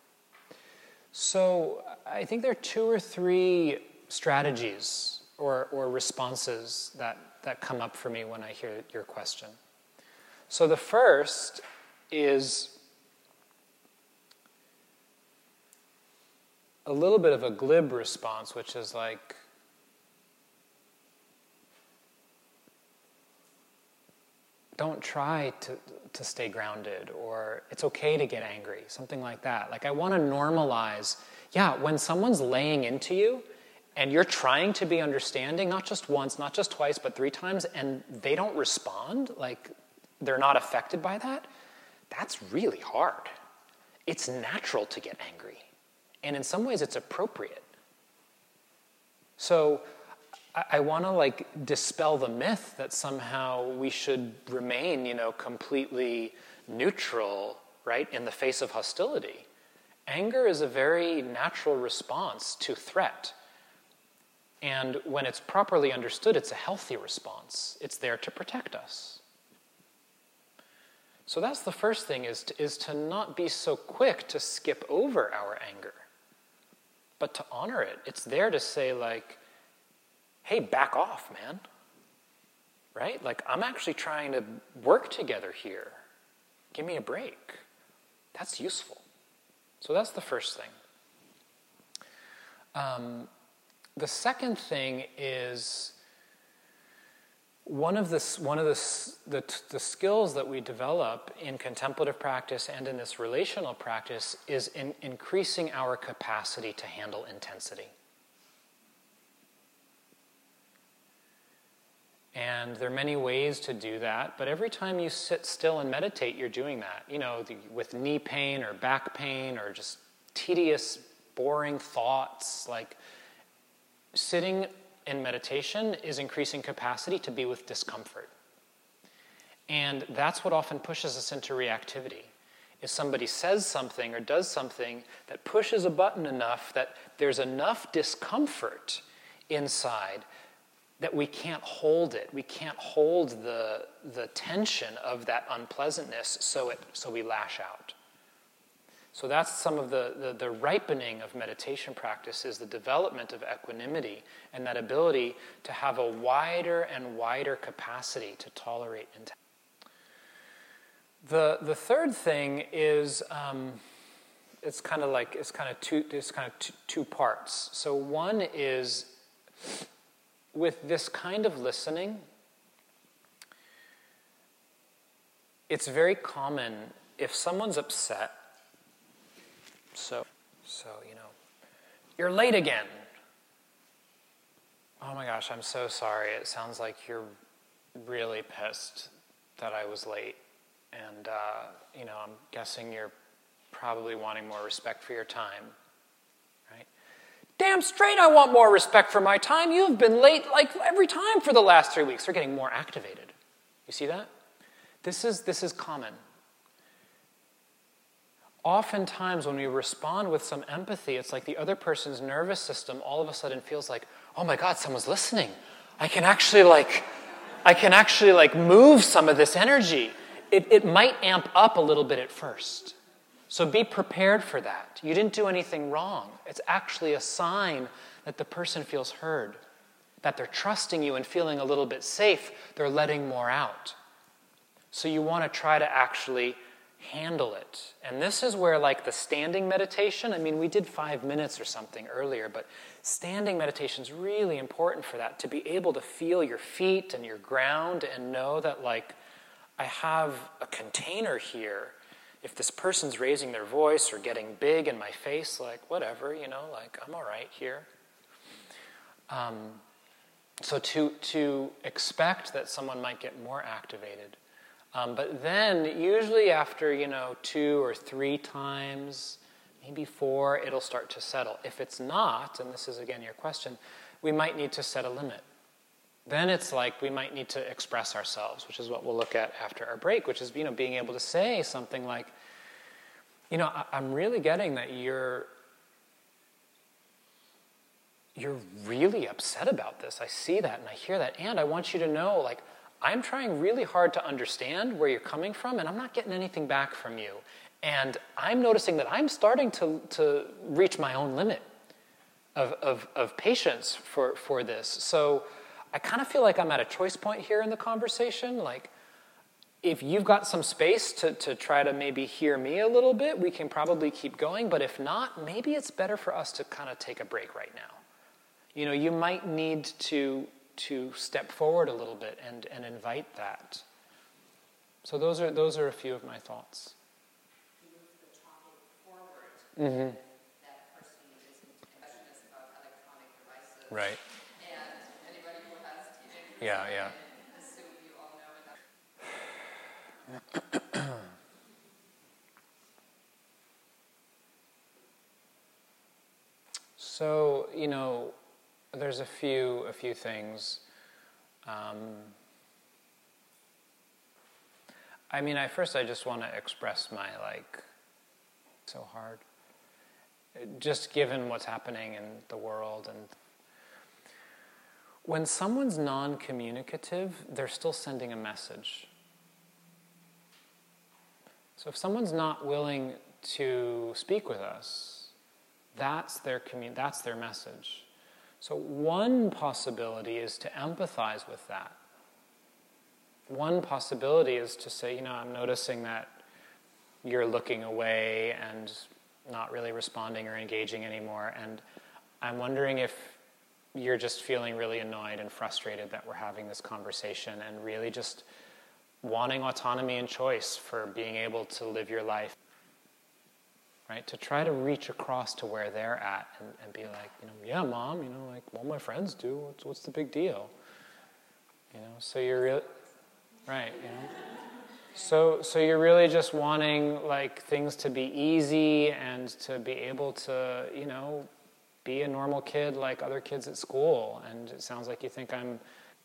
So I think there are 2 or 3 strategies or responses that come up for me when I hear your question. So the first is a little bit of a glib response, which is like, don't try to stay grounded, or it's okay to get angry, something like that. Like, I want to normalize, when someone's laying into you and you're trying to be understanding, not just once, not just twice, but 3 times, and they don't respond, like they're not affected by that, that's really hard. It's natural to get angry. And in some ways, it's appropriate. So I want to like dispel the myth that somehow we should remain, completely neutral, right, in the face of hostility. Anger is a very natural response to threat. And when it's properly understood, it's a healthy response. It's there to protect us. So that's the first thing, is to not be so quick to skip over our anger, but to honor it. It's there to say, like, hey, back off, man. Right? Like, I'm actually trying to work together here. Give me a break. That's useful. So that's the first thing. The second thing is one of the skills that we develop in contemplative practice and in this relational practice is in increasing our capacity to handle intensity. And there are many ways to do that, but every time you sit still and meditate, you're doing that. With knee pain or back pain or just tedious, boring thoughts, like sitting in meditation is increasing capacity to be with discomfort. And that's what often pushes us into reactivity. If somebody says something or does something that pushes a button enough that there's enough discomfort inside that we can't hold it. We can't hold the tension of that unpleasantness, so we lash out. So that's some of the ripening of meditation practice, is the development of equanimity and that ability to have a wider and wider capacity to tolerate intensity. The third thing is it's kind of two parts. So one is, with this kind of listening, it's very common if someone's upset. So you're late again. Oh my gosh, I'm so sorry. It sounds like you're really pissed that I was late. And, I'm guessing you're probably wanting more respect for your time, right? Damn straight I want more respect for my time. You've been late like every time for the last 3 weeks. They're getting more activated. You see that? This is common. Oftentimes when we respond with some empathy, it's like the other person's nervous system all of a sudden feels like, oh my God, someone's listening. I can actually move some of this energy. It might amp up a little bit at first. So be prepared for that. You didn't do anything wrong. It's actually a sign that the person feels heard, that they're trusting you and feeling a little bit safe. They're letting more out. So you want to try to actually handle it. And this is where, like, the standing meditation, we did 5 minutes or something earlier, but standing meditation is really important for that, to be able to feel your feet and your ground and know that, like, I have a container here. If this person's raising their voice or getting big in my face, like, whatever, I'm all right here. So to expect that someone might get more activated. But then, usually after, 2 or 3 times, maybe 4, it'll start to settle. If it's not, and this is again your question, we might need to set a limit. Then it's like we might need to express ourselves, which is what we'll look at after our break, which is, being able to say something like, I'm really getting that you're really upset about this. I see that and I hear that. And I want you to know, like, I'm trying really hard to understand where you're coming from, and I'm not getting anything back from you. And I'm noticing that I'm starting to reach my own limit of patience for this. So I kind of feel like I'm at a choice point here in the conversation. Like, if you've got some space to try to maybe hear me a little bit, we can probably keep going. But if not, maybe it's better for us to kind of take a break right now. You might need to step forward a little bit and invite that. So those are a few of my thoughts. Move the topic forward. Mm-hmm. That person is intentionous about electronic devices. Right. And anybody who has teenagers, Yeah. assume you all know about. So, there's a few things. I just want to express my, so hard. Just given what's happening in the world. And when someone's non-communicative, they're still sending a message. So if someone's not willing to speak with us, that's their message. So one possibility is to empathize with that. One possibility is to say, I'm noticing that you're looking away and not really responding or engaging anymore, and I'm wondering if you're just feeling really annoyed and frustrated that we're having this conversation and really just wanting autonomy and choice for being able to live your life. Right? To try to reach across to where they're at and be like, yeah, Mom, all my friends do. What's the big deal? So you're really, right, So you're really just wanting, things to be easy and to be able to, be a normal kid like other kids at school. And it sounds like you think I'm,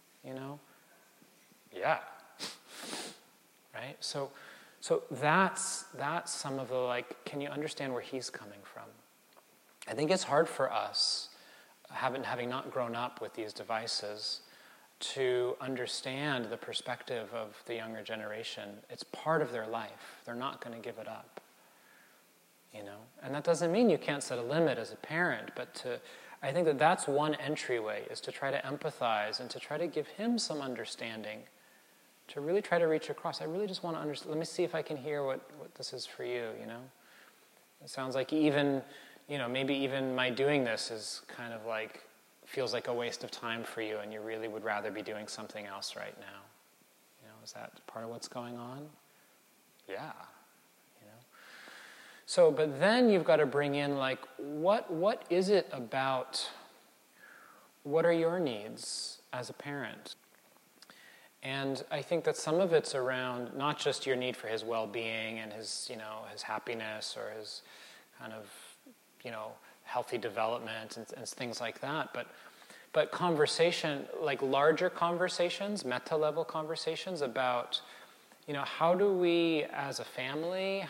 yeah. Right? So that's some of the, can you understand where he's coming from? I think it's hard for us, having not grown up with these devices, to understand the perspective of the younger generation. It's part of their life. They're not going to give it up. And that doesn't mean you can't set a limit as a parent, but I think that's one entryway, is to try to empathize and to try to give him some understanding, to really try to reach across. I really just want to understand. Let me see if I can hear what this is for you, It sounds like even, maybe even my doing this is kind of feels like a waste of time for you, and you really would rather be doing something else right now. Is that part of what's going on? Yeah. So, but then you've got to bring in, what is it about, what are your needs as a parent? And I think that some of it's around not just your need for his well-being and his, his happiness or his kind of, healthy development and things like that, but conversation, larger conversations, meta-level conversations about, how do we as a family,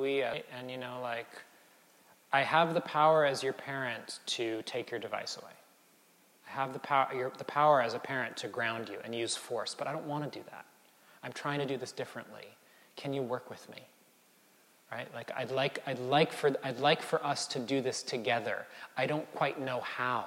I have the power as your parent to take your device away. I have the power as a parent to ground you and use force, but I don't want to do that. I'm trying to do this differently. Can you work with me? Right? I'd like for us to do this together. I don't quite know how.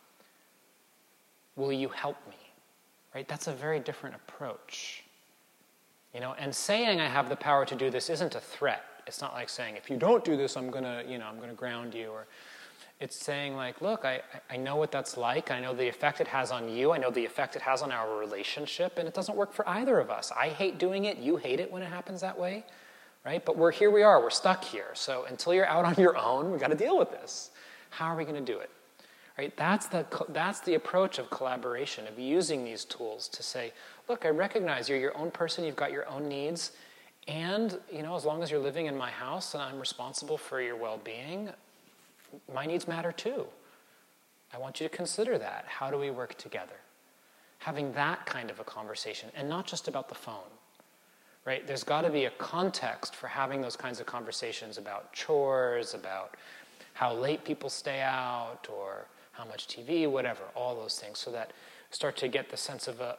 Will you help me? Right? That's a very different approach. And saying I have the power to do this isn't a threat. It's not like saying, if you don't do this, I'm gonna ground you. Or it's saying look, I know what that's like. I know the effect it has on you. I know the effect it has on our relationship, and it doesn't work for either of us. I hate doing it. You hate it when it happens that way, right? But we're stuck here. So until you're out on your own, we've got to deal with this. How are we going to do it? Right? That's the approach of collaboration, of using these tools to say, look, I recognize you're your own person, you've got your own needs, and as long as you're living in my house and I'm responsible for your well-being, my needs matter too. I want you to consider that. How do we work together? Having that kind of a conversation, and not just about the phone. Right? There's got to be a context for having those kinds of conversations about chores, about how late people stay out, or how much TV, whatever, all those things, so that start to get the sense of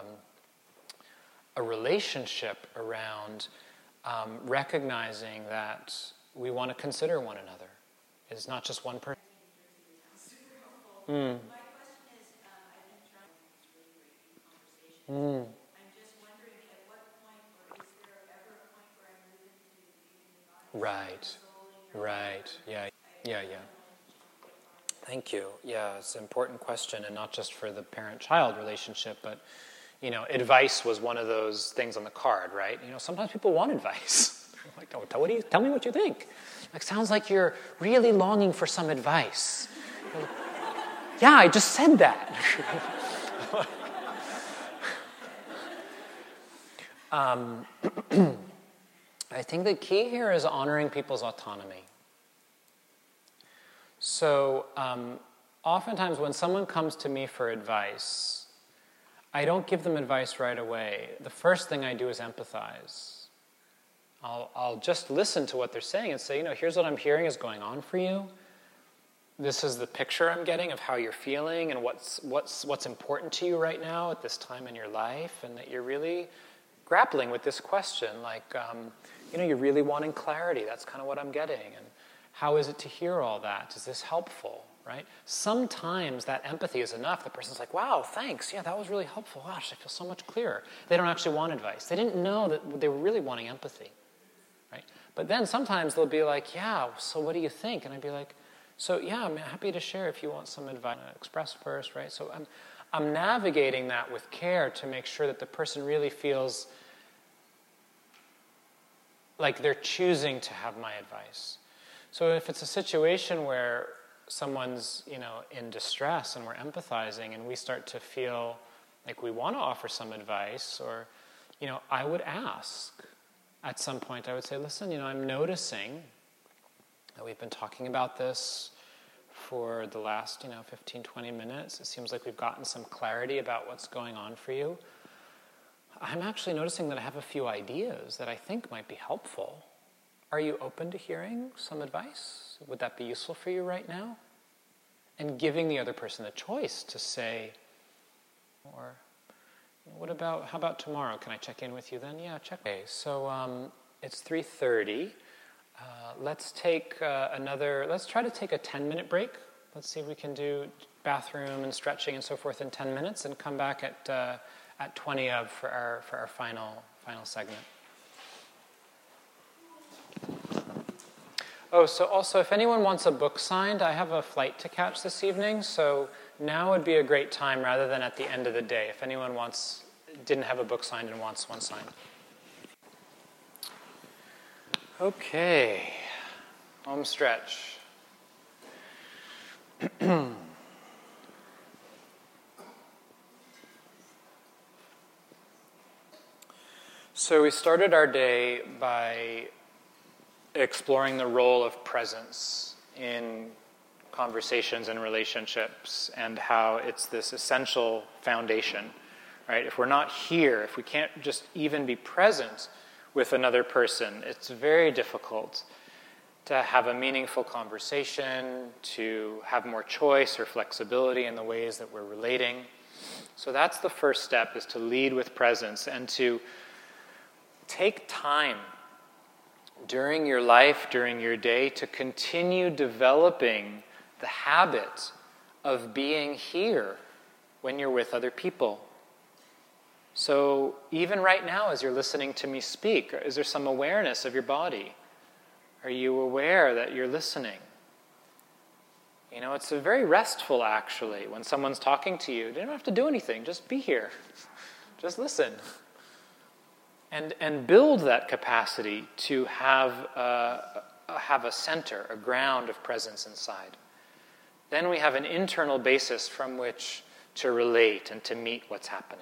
a relationship around recognizing that we want to consider one another. It's not just one person. Super helpful. My question is, I've been trying this really great conversation. I'm just wondering at what point, or is there ever a point where I move into the Right. Yeah. Thank you. Yeah, it's an important question, and not just for the parent-child relationship, but, advice was one of those things on the card, right? Sometimes people want advice. Tell me what you think. Sounds like you're really longing for some advice. Yeah, I just said that. I think the key here is honoring people's autonomy. So oftentimes when someone comes to me for advice, I don't give them advice right away. The first thing I do is empathize. I'll just listen to what they're saying and say, here's what I'm hearing is going on for you. This is the picture I'm getting of how you're feeling and what's important to you right now at this time in your life, and that you're really grappling with this question, like, you're really wanting clarity. That's kind of what I'm getting. And how is it to hear all that? Is this helpful, right? Sometimes that empathy is enough. The person's like, wow, thanks. Yeah, that was really helpful. Gosh, I feel so much clearer. They don't actually want advice. They didn't know that they were really wanting empathy, right? But then sometimes they'll be like, yeah, so what do you think? And I'd be like, so yeah, I'm happy to share if you want some advice. Express first, right? So I'm navigating that with care to make sure that the person really feels like they're choosing to have my advice. So if it's a situation where someone's, in distress and we're empathizing and we start to feel like we want to offer some advice, or, I would ask. At some point I would say, listen, I'm noticing that we've been talking about this for the last, 15, 20 minutes. It seems like we've gotten some clarity about what's going on for you. I'm actually noticing that I have a few ideas that I think might be helpful. Are you open to hearing some advice? Would that be useful for you right now? And giving the other person a choice to say, or how about tomorrow? Can I check in with you then? Yeah, check. Okay, so it's 3:30. Let's try to take a 10-minute break. Let's see if we can do bathroom and stretching and so forth in 10 minutes, and come back at 20 for our final segment. Oh, so also, if anyone wants a book signed, I have a flight to catch this evening, so now would be a great time rather than at the end of the day, if anyone didn't have a book signed and wants one signed. Okay, home stretch. So we started our day by exploring the role of presence in conversations and relationships, and how it's this essential foundation, right? If we're not here, if we can't just even be present with another person, it's very difficult to have a meaningful conversation, to have more choice or flexibility in the ways that we're relating. So that's the first step, is to lead with presence and to take time during your life, during your day, to continue developing the habit of being here when you're with other people. So even right now, as you're listening to me speak, is there some awareness of your body? Are you aware that you're listening? It's very restful, actually, when someone's talking to you. You don't have to do anything, just be here. Just listen. And build that capacity to have a center, a ground of presence inside. Then we have an internal basis from which to relate and to meet what's happening.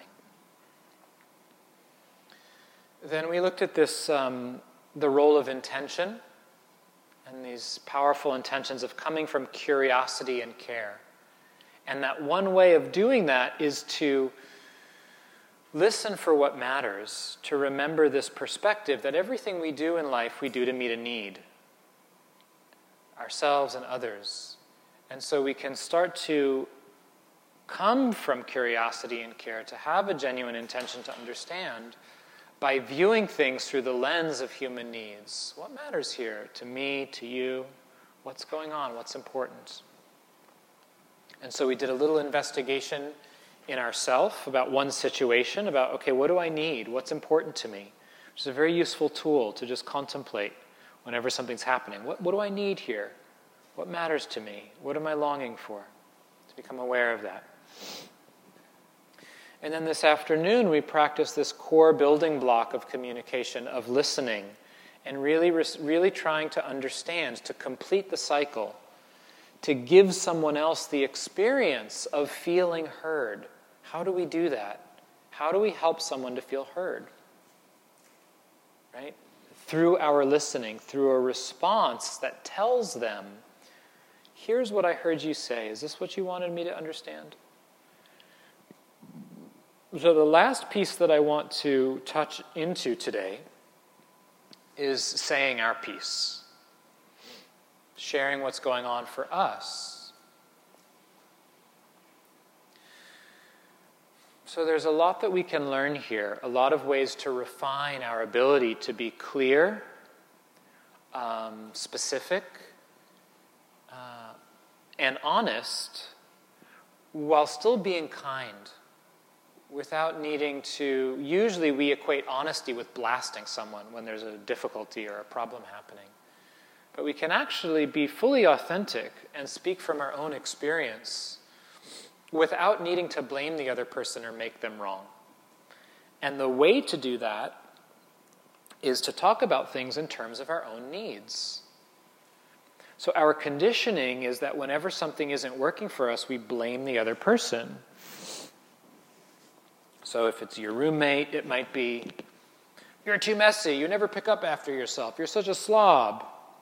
Then we looked at this, the role of intention, and these powerful intentions of coming from curiosity and care. And that one way of doing that is to listen for what matters, to remember this perspective that everything we do in life, we do to meet a need, ourselves and others. And so we can start to come from curiosity and care, to have a genuine intention to understand, by viewing things through the lens of human needs. What matters here to me, to you? What's going on? What's important? And so we did a little investigation in ourself about one situation, about, okay, what do I need? What's important to me? Which is a very useful tool to just contemplate whenever something's happening. What do I need here? What matters to me? What am I longing for? To become aware of that. And then this afternoon, we practiced this core building block of communication, of listening, and really trying to understand, to complete the cycle, to give someone else the experience of feeling heard. How do we do that? How do we help someone to feel heard? Right? Through our listening, through a response that tells them, here's what I heard you say. Is this what you wanted me to understand? So the last piece that I want to touch into today is saying our piece, sharing what's going on for us. So there's a lot that we can learn here, a lot of ways to refine our ability to be clear, specific, and honest, while still being kind, without needing to. Usually we equate honesty with blasting someone when there's a difficulty or a problem happening. But we can actually be fully authentic and speak from our own experience without needing to blame the other person or make them wrong. And the way to do that is to talk about things in terms of our own needs. So our conditioning is that whenever something isn't working for us, we blame the other person. So if it's your roommate, it might be, you're too messy, you never pick up after yourself, you're such a slob.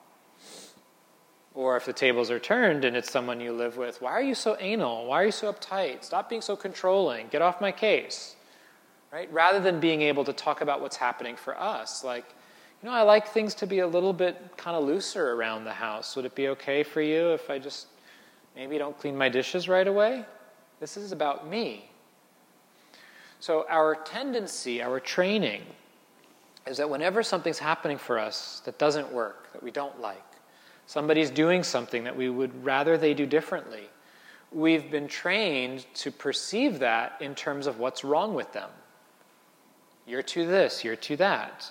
Or if the tables are turned and it's someone you live with, why are you so anal? Why are you so uptight? Stop being so controlling. Get off my case. Right? Rather than being able to talk about what's happening for us. Like, I like things to be a little bit kind of looser around the house. Would it be okay for you if I just maybe don't clean my dishes right away? This is about me. So our tendency, our training, is that whenever something's happening for us that doesn't work, that we don't like, somebody's doing something that we would rather they do differently, we've been trained to perceive that in terms of what's wrong with them. You're too this, you're too that.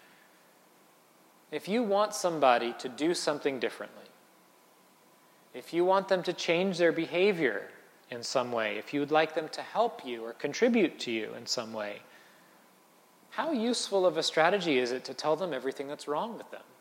If you want somebody to do something differently, if you want them to change their behavior in some way, if you would like them to help you or contribute to you in some way, how useful of a strategy is it to tell them everything that's wrong with them?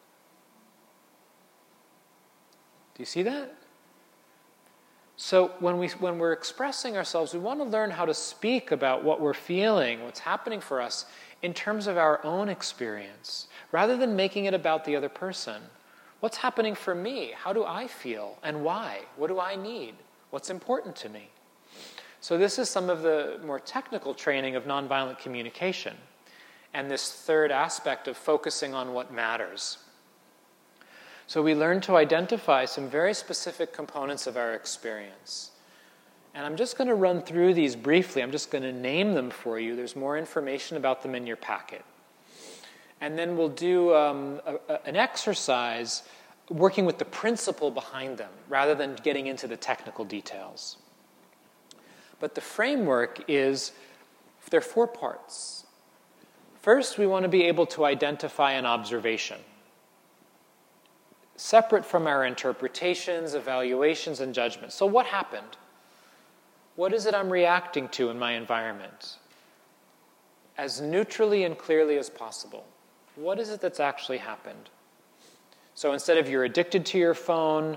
Do you see that? So when we're expressing ourselves, we want to learn how to speak about what we're feeling, what's happening for us, in terms of our own experience, rather than making it about the other person. What's happening for me? How do I feel? And why? What do I need? What's important to me? So this is some of the more technical training of nonviolent communication, and this third aspect of focusing on what matters. So we learn to identify some very specific components of our experience. And I'm just going to run through these briefly. I'm just going to name them for you. There's more information about them in your packet. And then we'll do an exercise working with the principle behind them, rather than getting into the technical details. But the framework is, there are 4 parts. First, we want to be able to identify an observation, separate from our interpretations, evaluations, and judgments. So what happened? What is it I'm reacting to in my environment? As neutrally and clearly as possible. What is it that's actually happened? So instead of you're addicted to your phone,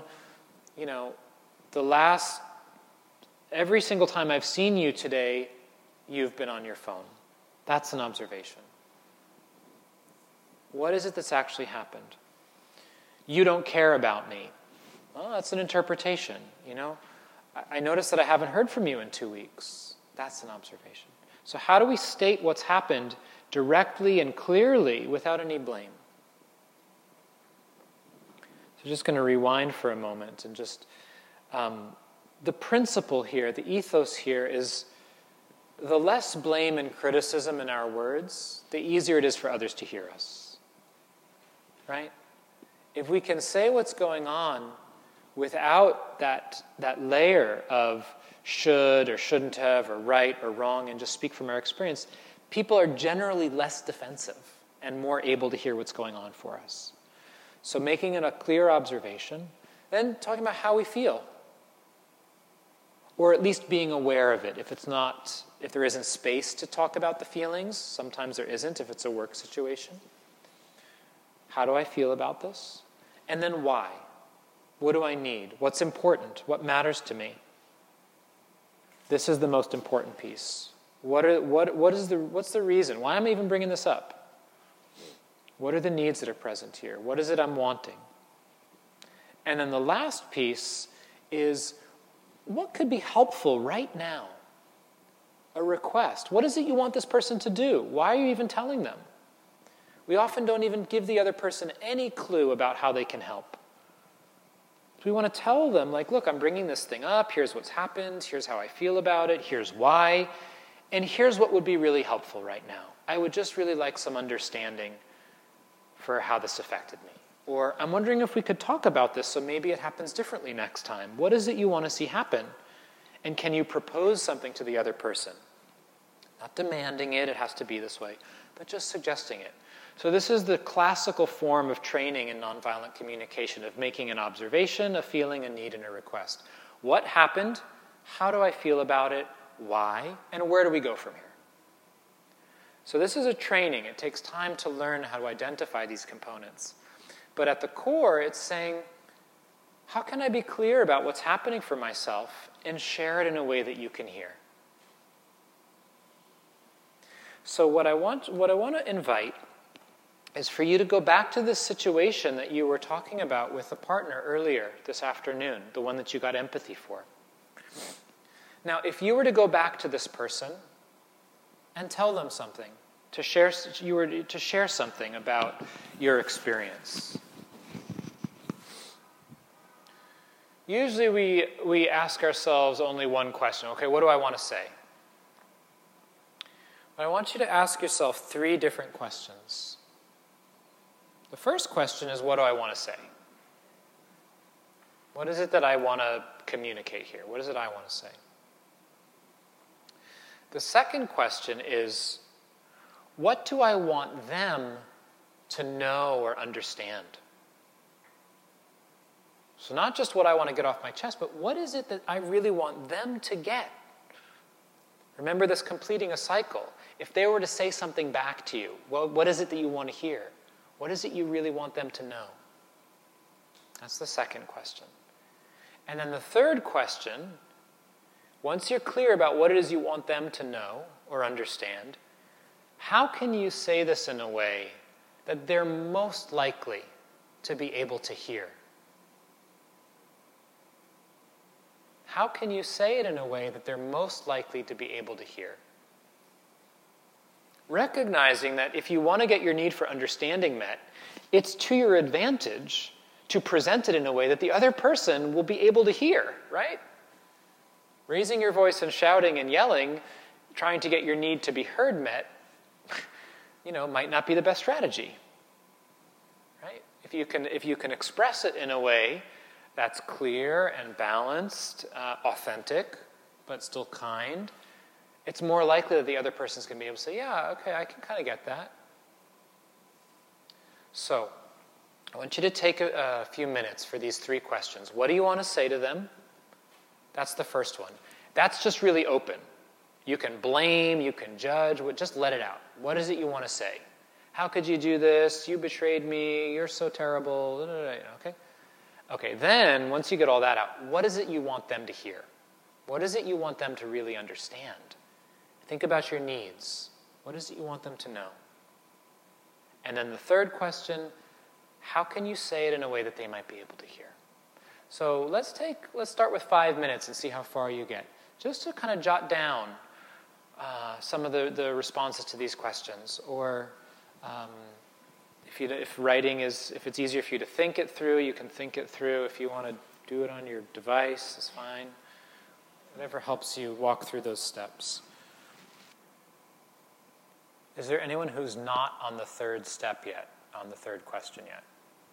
every single time I've seen you today, you've been on your phone. That's an observation. What is it that's actually happened? You don't care about me. Well, that's an interpretation, I noticed that I haven't heard from you in 2 weeks. That's an observation. So how do we state what's happened directly and clearly without any blame? So just going to rewind for a moment and just... the principle here, the ethos here is the less blame and criticism in our words, the easier it is for others to hear us. Right? If we can say what's going on without that layer of should or shouldn't have or right or wrong and just speak from our experience, people are generally less defensive and more able to hear what's going on for us. So making it a clear observation, then talking about how we feel. Or at least being aware of it. If there isn't space to talk about the feelings, sometimes there isn't if it's a work situation. How do I feel about this? And then why? What do I need? What's important? What matters to me? This is the most important piece. What's the reason? Why am I even bringing this up? What are the needs that are present here? What is it I'm wanting? And then the last piece is, what could be helpful right now? A request. What is it you want this person to do? Why are you even telling them? We often don't even give the other person any clue about how they can help. We want to tell them, like, look, I'm bringing this thing up. Here's what's happened. Here's how I feel about it. Here's why. And here's what would be really helpful right now. I would just really like some understanding for how this affected me. Or I'm wondering if we could talk about this so maybe it happens differently next time. What is it you want to see happen? And can you propose something to the other person? Not demanding it has to be this way, but just suggesting it. So this is the classical form of training in nonviolent communication, of making an observation, a feeling, a need, and a request. What happened? How do I feel about it? Why? And where do we go from here? So this is a training. It takes time to learn how to identify these components. But at the core, it's saying, how can I be clear about what's happening for myself and share it in a way that you can hear? So what I want to invite is for you to go back to this situation that you were talking about with a partner earlier this afternoon, the one that you got empathy for. Now, if you were to go back to this person and tell them something, to share something about your experience. Usually we ask ourselves only one question. Okay, what do I want to say? But I want you to ask yourself 3 different questions. The first question is, what do I want to say? What is it that I want to communicate here? What is it I want to say? The second question is, what do I want them to know or understand? So not just what I want to get off my chest, but what is it that I really want them to get? Remember this completing a cycle. If they were to say something back to you, well, what is it that you want to hear? What is it you really want them to know? That's the second question. And then the third question, once you're clear about what it is you want them to know or understand, how can you say this in a way that they're most likely to be able to hear? How can you say it in a way that they're most likely to be able to hear? Recognizing that if you want to get your need for understanding met, it's to your advantage to present it in a way that the other person will be able to hear, right? Raising your voice and shouting and yelling, trying to get your need to be heard met, might not be the best strategy, right? If you can express it in a way that's clear and balanced, authentic, but still kind, it's more likely that the other person's going to be able to say, yeah, okay, I can kind of get that. So, I want you to take a few minutes for these 3 questions. What do you want to say to them? That's the first one. That's just really open. You can blame, you can judge, just let it out. What is it you want to say? How could you do this? You betrayed me. You're so terrible. Okay? Okay, then, once you get all that out, what is it you want them to hear? What is it you want them to really understand? Think about your needs. What is it you want them to know? And then the third question, how can you say it in a way that they might be able to hear? So let's start with 5 minutes and see how far you get. Just to kind of jot down some of the responses to these questions. Or if it's easier for you to think it through, you can think it through. If you want to do it on your device, it's fine. Whatever helps you walk through those steps. Is there anyone who's not on the third step yet, on the third question yet?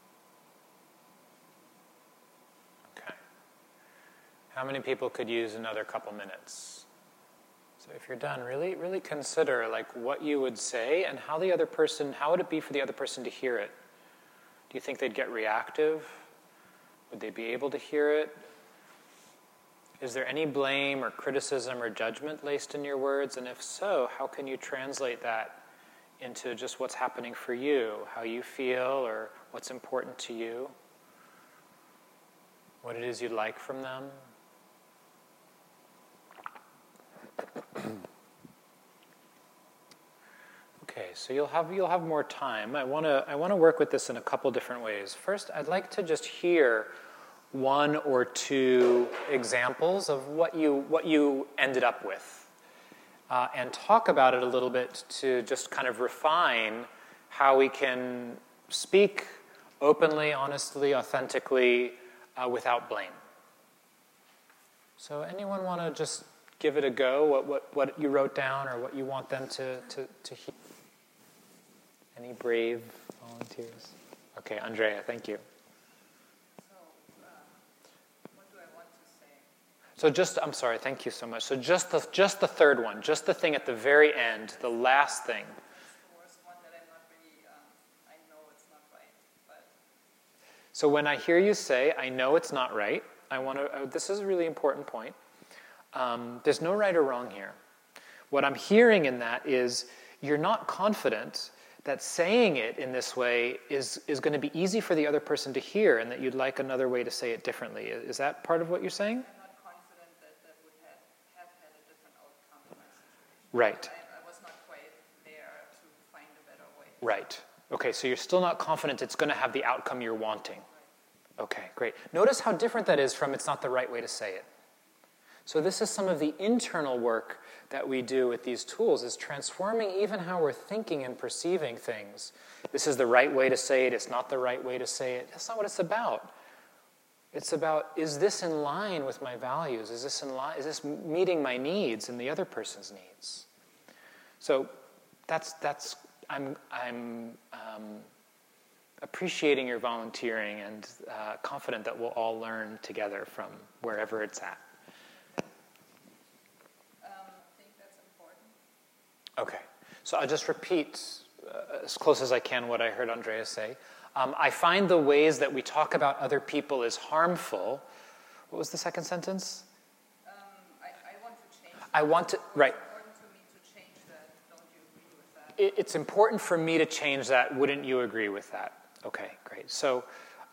Okay. How many people could use another couple minutes? So if you're done, really, really consider what you would say and how would it be for the other person to hear it? Do you think they'd get reactive? Would they be able to hear it? Is there any blame or criticism or judgment laced in your words? And if so, how can you translate that into just what's happening for you, how you feel, or what's important to you? What it is you'd like from them? Okay, so you'll have more time. I want to work with this in a couple different ways. First, I'd like to just hear one or two examples of what you ended up with, and talk about it a little bit to just kind of refine how we can speak openly, honestly, authentically, without blame. So anyone want to just give it a go, what you wrote down or what you want them to hear? Any brave volunteers? Okay, Andrea, thank you. So, what do I want to say? So I'm sorry, thank you so much. So just the third one, just the thing at the very end, the last thing. That's the worst one that I'm not really, I know it's not right, but... So when I hear you say, I know it's not right, this is a really important point. There's no right or wrong here. What I'm hearing in that is you're not confident that saying it in this way is going to be easy for the other person to hear, and that you'd like another way to say it differently. Is that part of what you're saying? I'm not confident that would have had a different outcome in my situation. Right. I was not quite there to find a better way. Right. Okay, so you're still not confident it's going to have the outcome you're wanting. Okay, great. Notice how different that is from it's not the right way to say it. So this is some of the internal work that we do with these tools, is transforming even how we're thinking and perceiving things. This is the right way to say it, it's not the right way to say it. That's not what it's about. It's about, is this in line with my values? Is this meeting my needs and the other person's needs? So I'm appreciating your volunteering and confident that we'll all learn together from wherever it's at. I think that's important. Okay, so I'll just repeat as close as I can what I heard Andrea say. I find the ways that we talk about other people as harmful. What was the second sentence? I want to change that. I want to, right. It's important for me to change that. Don't you agree with that? It's important for me to change that. Wouldn't you agree with that? Okay, great. So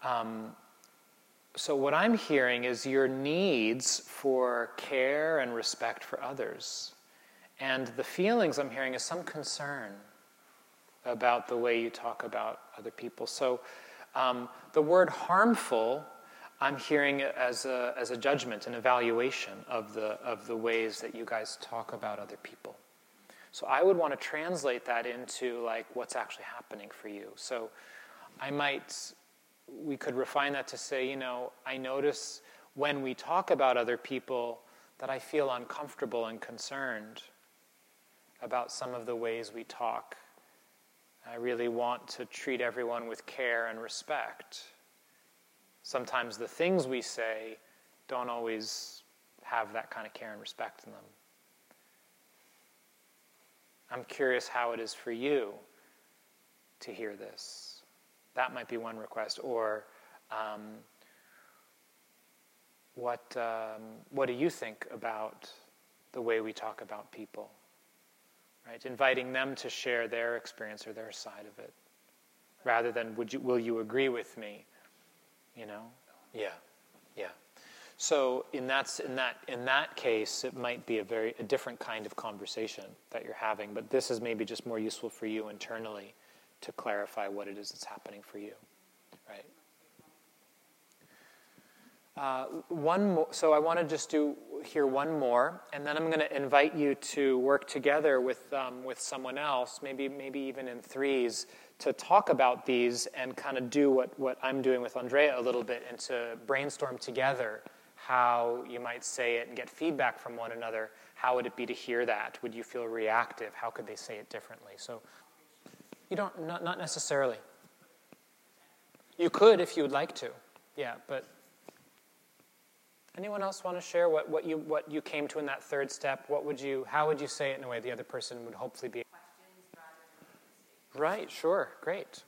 what I'm hearing is your needs for care and respect for others. And the feelings I'm hearing is some concern about the way you talk about other people. So the word harmful, I'm hearing as a judgment, an evaluation of the ways that you guys talk about other people. So I would want to translate that into like what's actually happening for you. So we could refine that to say, I notice when we talk about other people that I feel uncomfortable and concerned about some of the ways we talk. I really want to treat everyone with care and respect. Sometimes the things we say don't always have that kind of care and respect in them. I'm curious how it is for you to hear this. That might be one request. Or what do you think about the way we talk about people? Right? Inviting them to share their experience or their side of it, rather than will you agree with me? Yeah. So in that case, it might be a different kind of conversation that you're having. But this is maybe just more useful for you internally to clarify what it is that's happening for you, right? One more. So I want to just hear one more, and then I'm going to invite you to work together with someone else, maybe even in threes, to talk about these and kind of do what I'm doing with Andrea a little bit, and to brainstorm together how you might say it and get feedback from one another. How would it be to hear that? Would you feel reactive? How could they say it differently? So you don't, not necessarily. You could if you would like to, yeah, but. Anyone else want to share what you came to in that third step? How would you say it in a way the other person would hopefully be? Questions rather than Right, sure, great.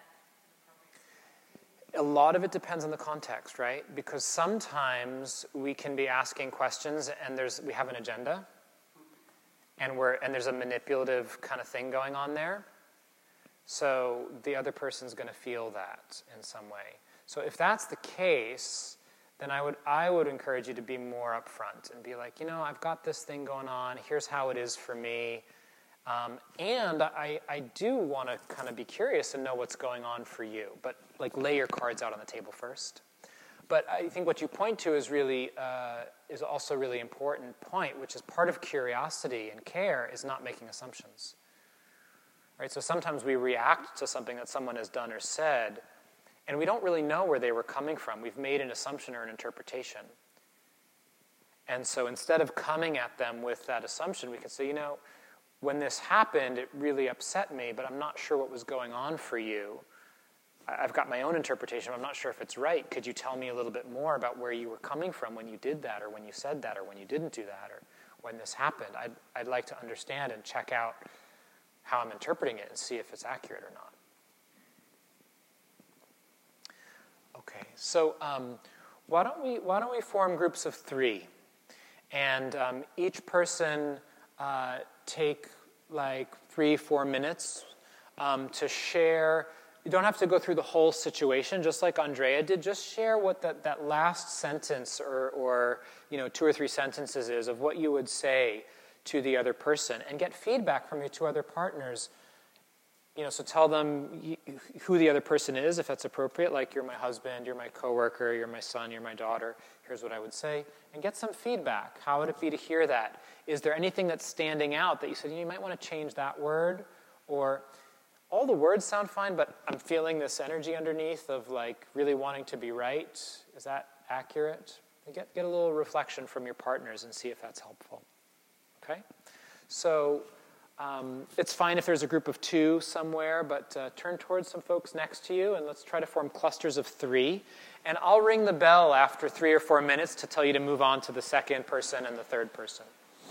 A lot of it depends on the context, right? Because sometimes we can be asking questions and we have an agenda, and there's a manipulative kind of thing going on there. So the other person's going to feel that in some way. So if that's the case, then I would encourage you to be more upfront and be like, I've got this thing going on. Here's how it is for me. And I do want to kind of be curious and know what's going on for you. But lay your cards out on the table first. But I think what you point to is really is also a really important point, which is part of curiosity and care is not making assumptions. Right? So sometimes we react to something that someone has done or said, and we don't really know where they were coming from. We've made an assumption or an interpretation. And so instead of coming at them with that assumption, we could say, when this happened, it really upset me, but I'm not sure what was going on for you. I've got my own interpretation. I'm not sure if it's right. Could you tell me a little bit more about where you were coming from when you did that, or when you said that, or when you didn't do that, or when this happened? I'd like to understand and check out how I'm interpreting it and see if it's accurate or not. Okay, so why don't we form groups of 3, and each person take like 3-4 minutes to share. You don't have to go through the whole situation, just like Andrea did. Just share what that last sentence or 2 or 3 sentences is of what you would say to the other person, and get feedback from your 2 other partners. So tell them who the other person is, if that's appropriate, like you're my husband, you're my coworker, you're my son, you're my daughter. Here's what I would say, and get some feedback. How would it be to hear that? Is there anything that's standing out that you said, you might want to change that word? Or all the words sound fine, but I'm feeling this energy underneath of like really wanting to be right. Is that accurate? Get a little reflection from your partners and see if that's helpful. Okay? So it's fine if there's a group of 2 somewhere, but turn towards some folks next to you, and let's try to form clusters of 3. And I'll ring the bell after 3 or 4 minutes to tell you to move on to the second person and the third person.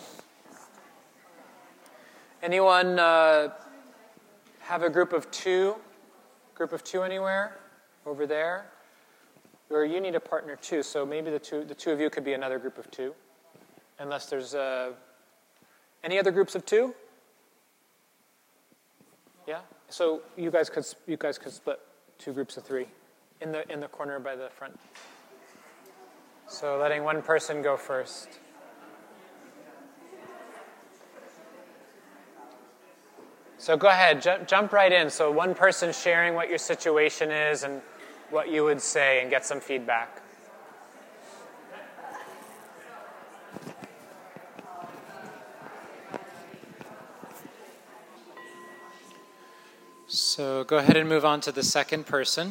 Anyone have a group of 2? Group of 2 anywhere? Over there? Or you need a partner too, so maybe the two of you could be another group of 2. Unless there's any other groups of 2? Yeah? So you guys could split 2 groups of 3 in the corner by the front. So letting one person go first. So go ahead, jump right in. So one person sharing what your situation is and what you would say, and get some feedback. So go ahead and move on to the second person.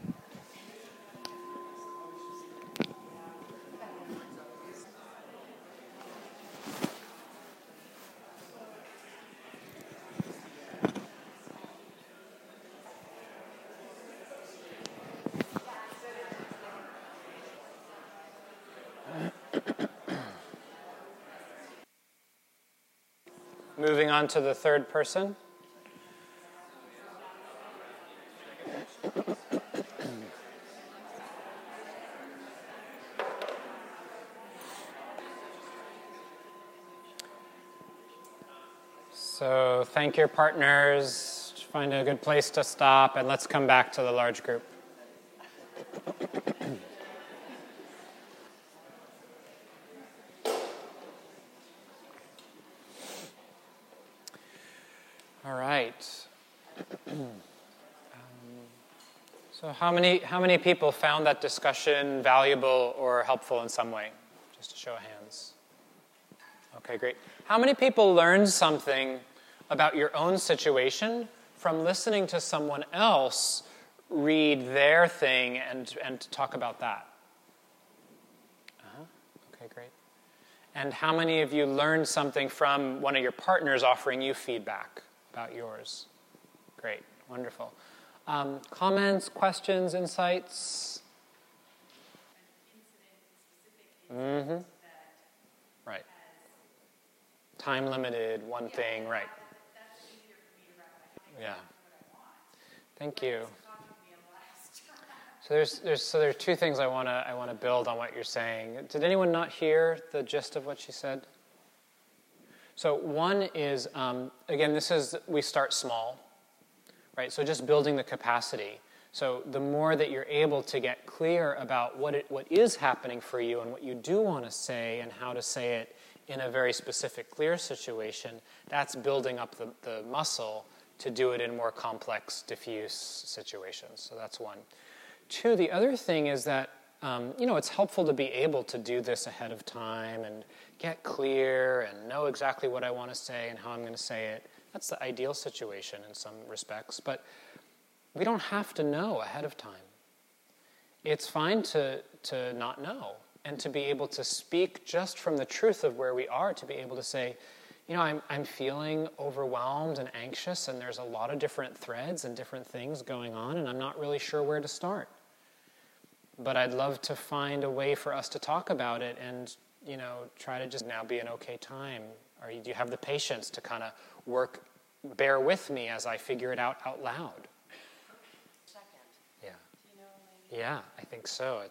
Moving on to the third person. So thank your partners, find a good place to stop, and let's come back to the large group. All right. So how many people found that discussion valuable or helpful in some way? Just a show of hands. Okay, great. How many people learned something about your own situation from listening to someone else read their thing and talk about that? Okay, great. And how many of you learned something from one of your partners offering you feedback about yours? Great, wonderful. Comments, questions, insights? Mm-hmm. Right. Time limited, one thing, right. Yeah. Thank you. So there's 2 things I want to build on what you're saying. Did anyone not hear the gist of what she said? So one is, again, we start small, right? So just building the capacity. So the more that you're able to get clear about what is happening for you and what you do want to say and how to say it in a very specific, clear situation, that's building up the muscle to do it in more complex, diffuse situations. So that's one. 2, the other thing is that it's helpful to be able to do this ahead of time and get clear and know exactly what I want to say and how I'm going to say it. That's the ideal situation in some respects, but we don't have to know ahead of time. It's fine to not know and to be able to speak just from the truth of where we are, to be able to say, I'm feeling overwhelmed and anxious, and there's a lot of different threads and different things going on, and I'm not really sure where to start. But I'd love to find a way for us to talk about it and, try to just now be an okay time. Or do you have the patience to kind of bear with me as I figure it out loud? Second. Yeah. Do you know, maybe? Yeah, I think so.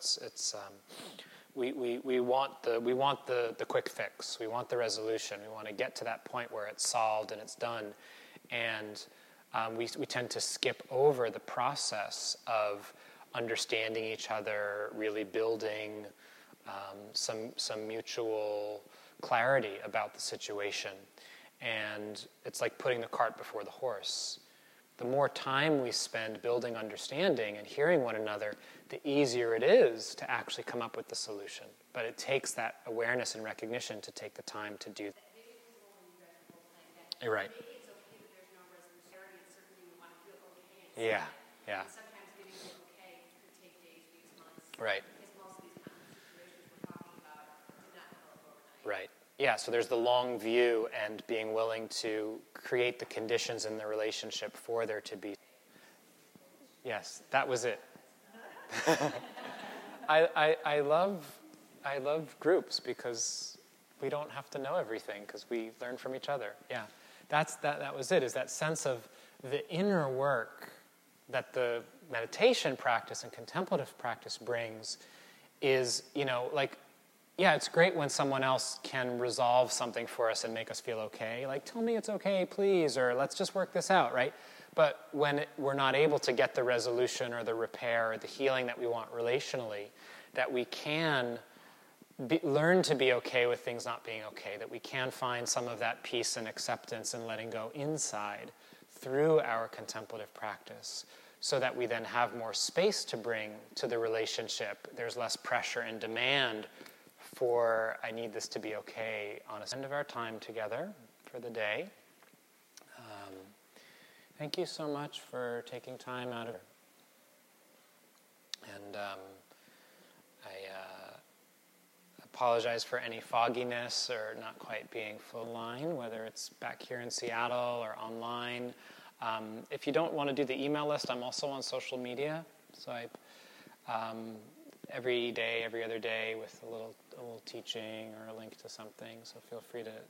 We want the quick fix. We want the resolution. We want to get to that point where it's solved and it's done. And we tend to skip over the process of understanding each other, really building some mutual clarity about the situation. And it's like putting the cart before the horse. The more time we spend building understanding and hearing one another, the easier it is to actually come up with the solution. But it takes that awareness and recognition to take the time to do that. You're right. Maybe it's okay that there's no resolution, and certainly we want to feel okay. Yeah. And sometimes getting it okay could take days, weeks, months. Right. Because most of these kinds of situations we're talking about do not develop overnight. Right. Yeah, so there's the long view and being willing to create the conditions in the relationship for there to be. Yes, that was it. I love groups because we don't have to know everything because we learn from each other. Yeah, that was it, is that sense of the inner work that the meditation practice and contemplative practice brings is, yeah, it's great when someone else can resolve something for us and make us feel okay. Like, tell me it's okay, please, or let's just work this out, right? But when we're not able to get the resolution or the repair or the healing that we want relationally, that we can learn to be okay with things not being okay, that we can find some of that peace and acceptance and letting go inside through our contemplative practice, so that we then have more space to bring to the relationship. There's less pressure and demand for, I need this to be okay, on the end of our time together for the day. Thank you so much for taking time out of it. And I apologize for any fogginess or not quite being full line, whether it's back here in Seattle or online. If you don't want to do the email list, I'm also on social media. So I every day, every other day, with a little teaching or a link to something. So feel free to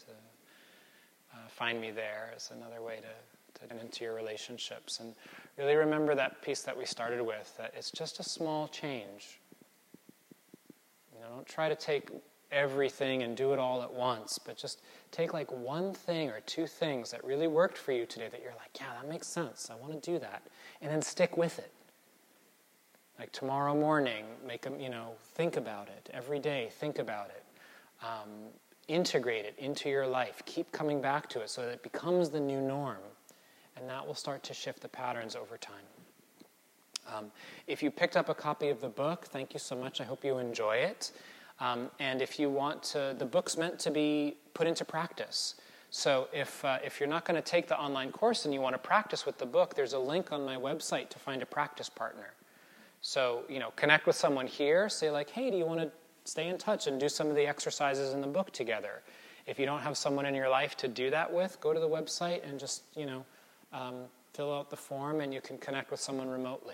find me there. It's another way to get into your relationships. And really remember that piece that we started with, that it's just a small change. Don't try to take everything and do it all at once, but just take like one thing or two things that really worked for you today that you're like, yeah, that makes sense. I want to do that. And then stick with it. Like tomorrow morning, think about it. Every day, think about it. Integrate it into your life. Keep coming back to it so that it becomes the new norm. And that will start to shift the patterns over time. If you picked up a copy of the book, thank you so much. I hope you enjoy it. And if you want to, the book's meant to be put into practice. So if you're not going to take the online course and you want to practice with the book, there's a link on my website to find a practice partner. So, connect with someone here, say like, hey, do you want to stay in touch and do some of the exercises in the book together? If you don't have someone in your life to do that with, go to the website and just, fill out the form and you can connect with someone remotely.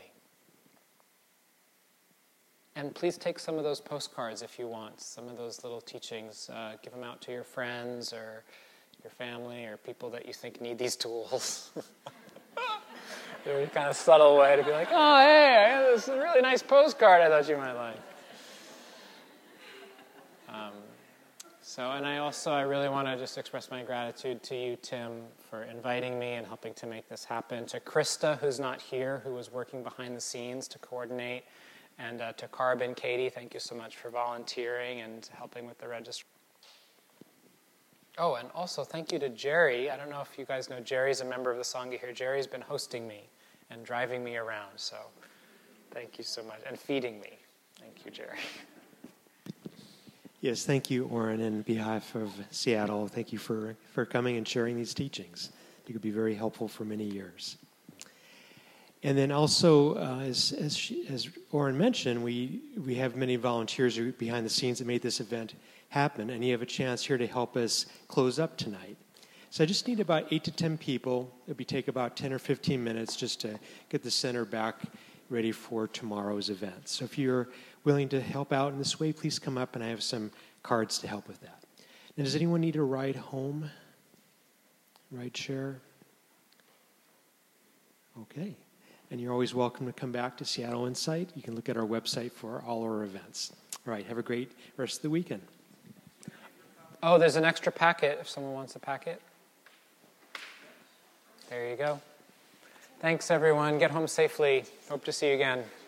And please take some of those postcards if you want, some of those little teachings. Give them out to your friends or your family or people that you think need these tools. They're a kind of subtle way to be like, oh, hey, I have this really nice postcard I thought you might like. And I really want to just express my gratitude to you, Tim, for inviting me and helping to make this happen. To Krista, who's not here, who was working behind the scenes to coordinate. And to Carb and Katie, thank you so much for volunteering and helping with the registry. Oh, and also thank you to Jerry. I don't know if you guys know Jerry's a member of the Sangha here. Jerry's been hosting me and driving me around, so thank you so much. And feeding me. Thank you, Jerry. Yes, thank you, Oren, and on behalf of Seattle, thank you for coming and sharing these teachings. It could be very helpful for many years. And then also, as Oren mentioned, we have many volunteers behind the scenes that made this event happen, and you have a chance here to help us close up tonight. So I just need about 8 to 10 people. It'll take about 10 or 15 minutes just to get the center back ready for tomorrow's event. So if you're willing to help out in this way, please come up, and I have some cards to help with that. Now, does anyone need a ride home? Ride share? Okay. And you're always welcome to come back to Seattle Insight. You can look at our website for all our events. All right, have a great rest of the weekend. Oh, there's an extra packet if someone wants a packet. There you go. Thanks, everyone. Get home safely. Hope to see you again.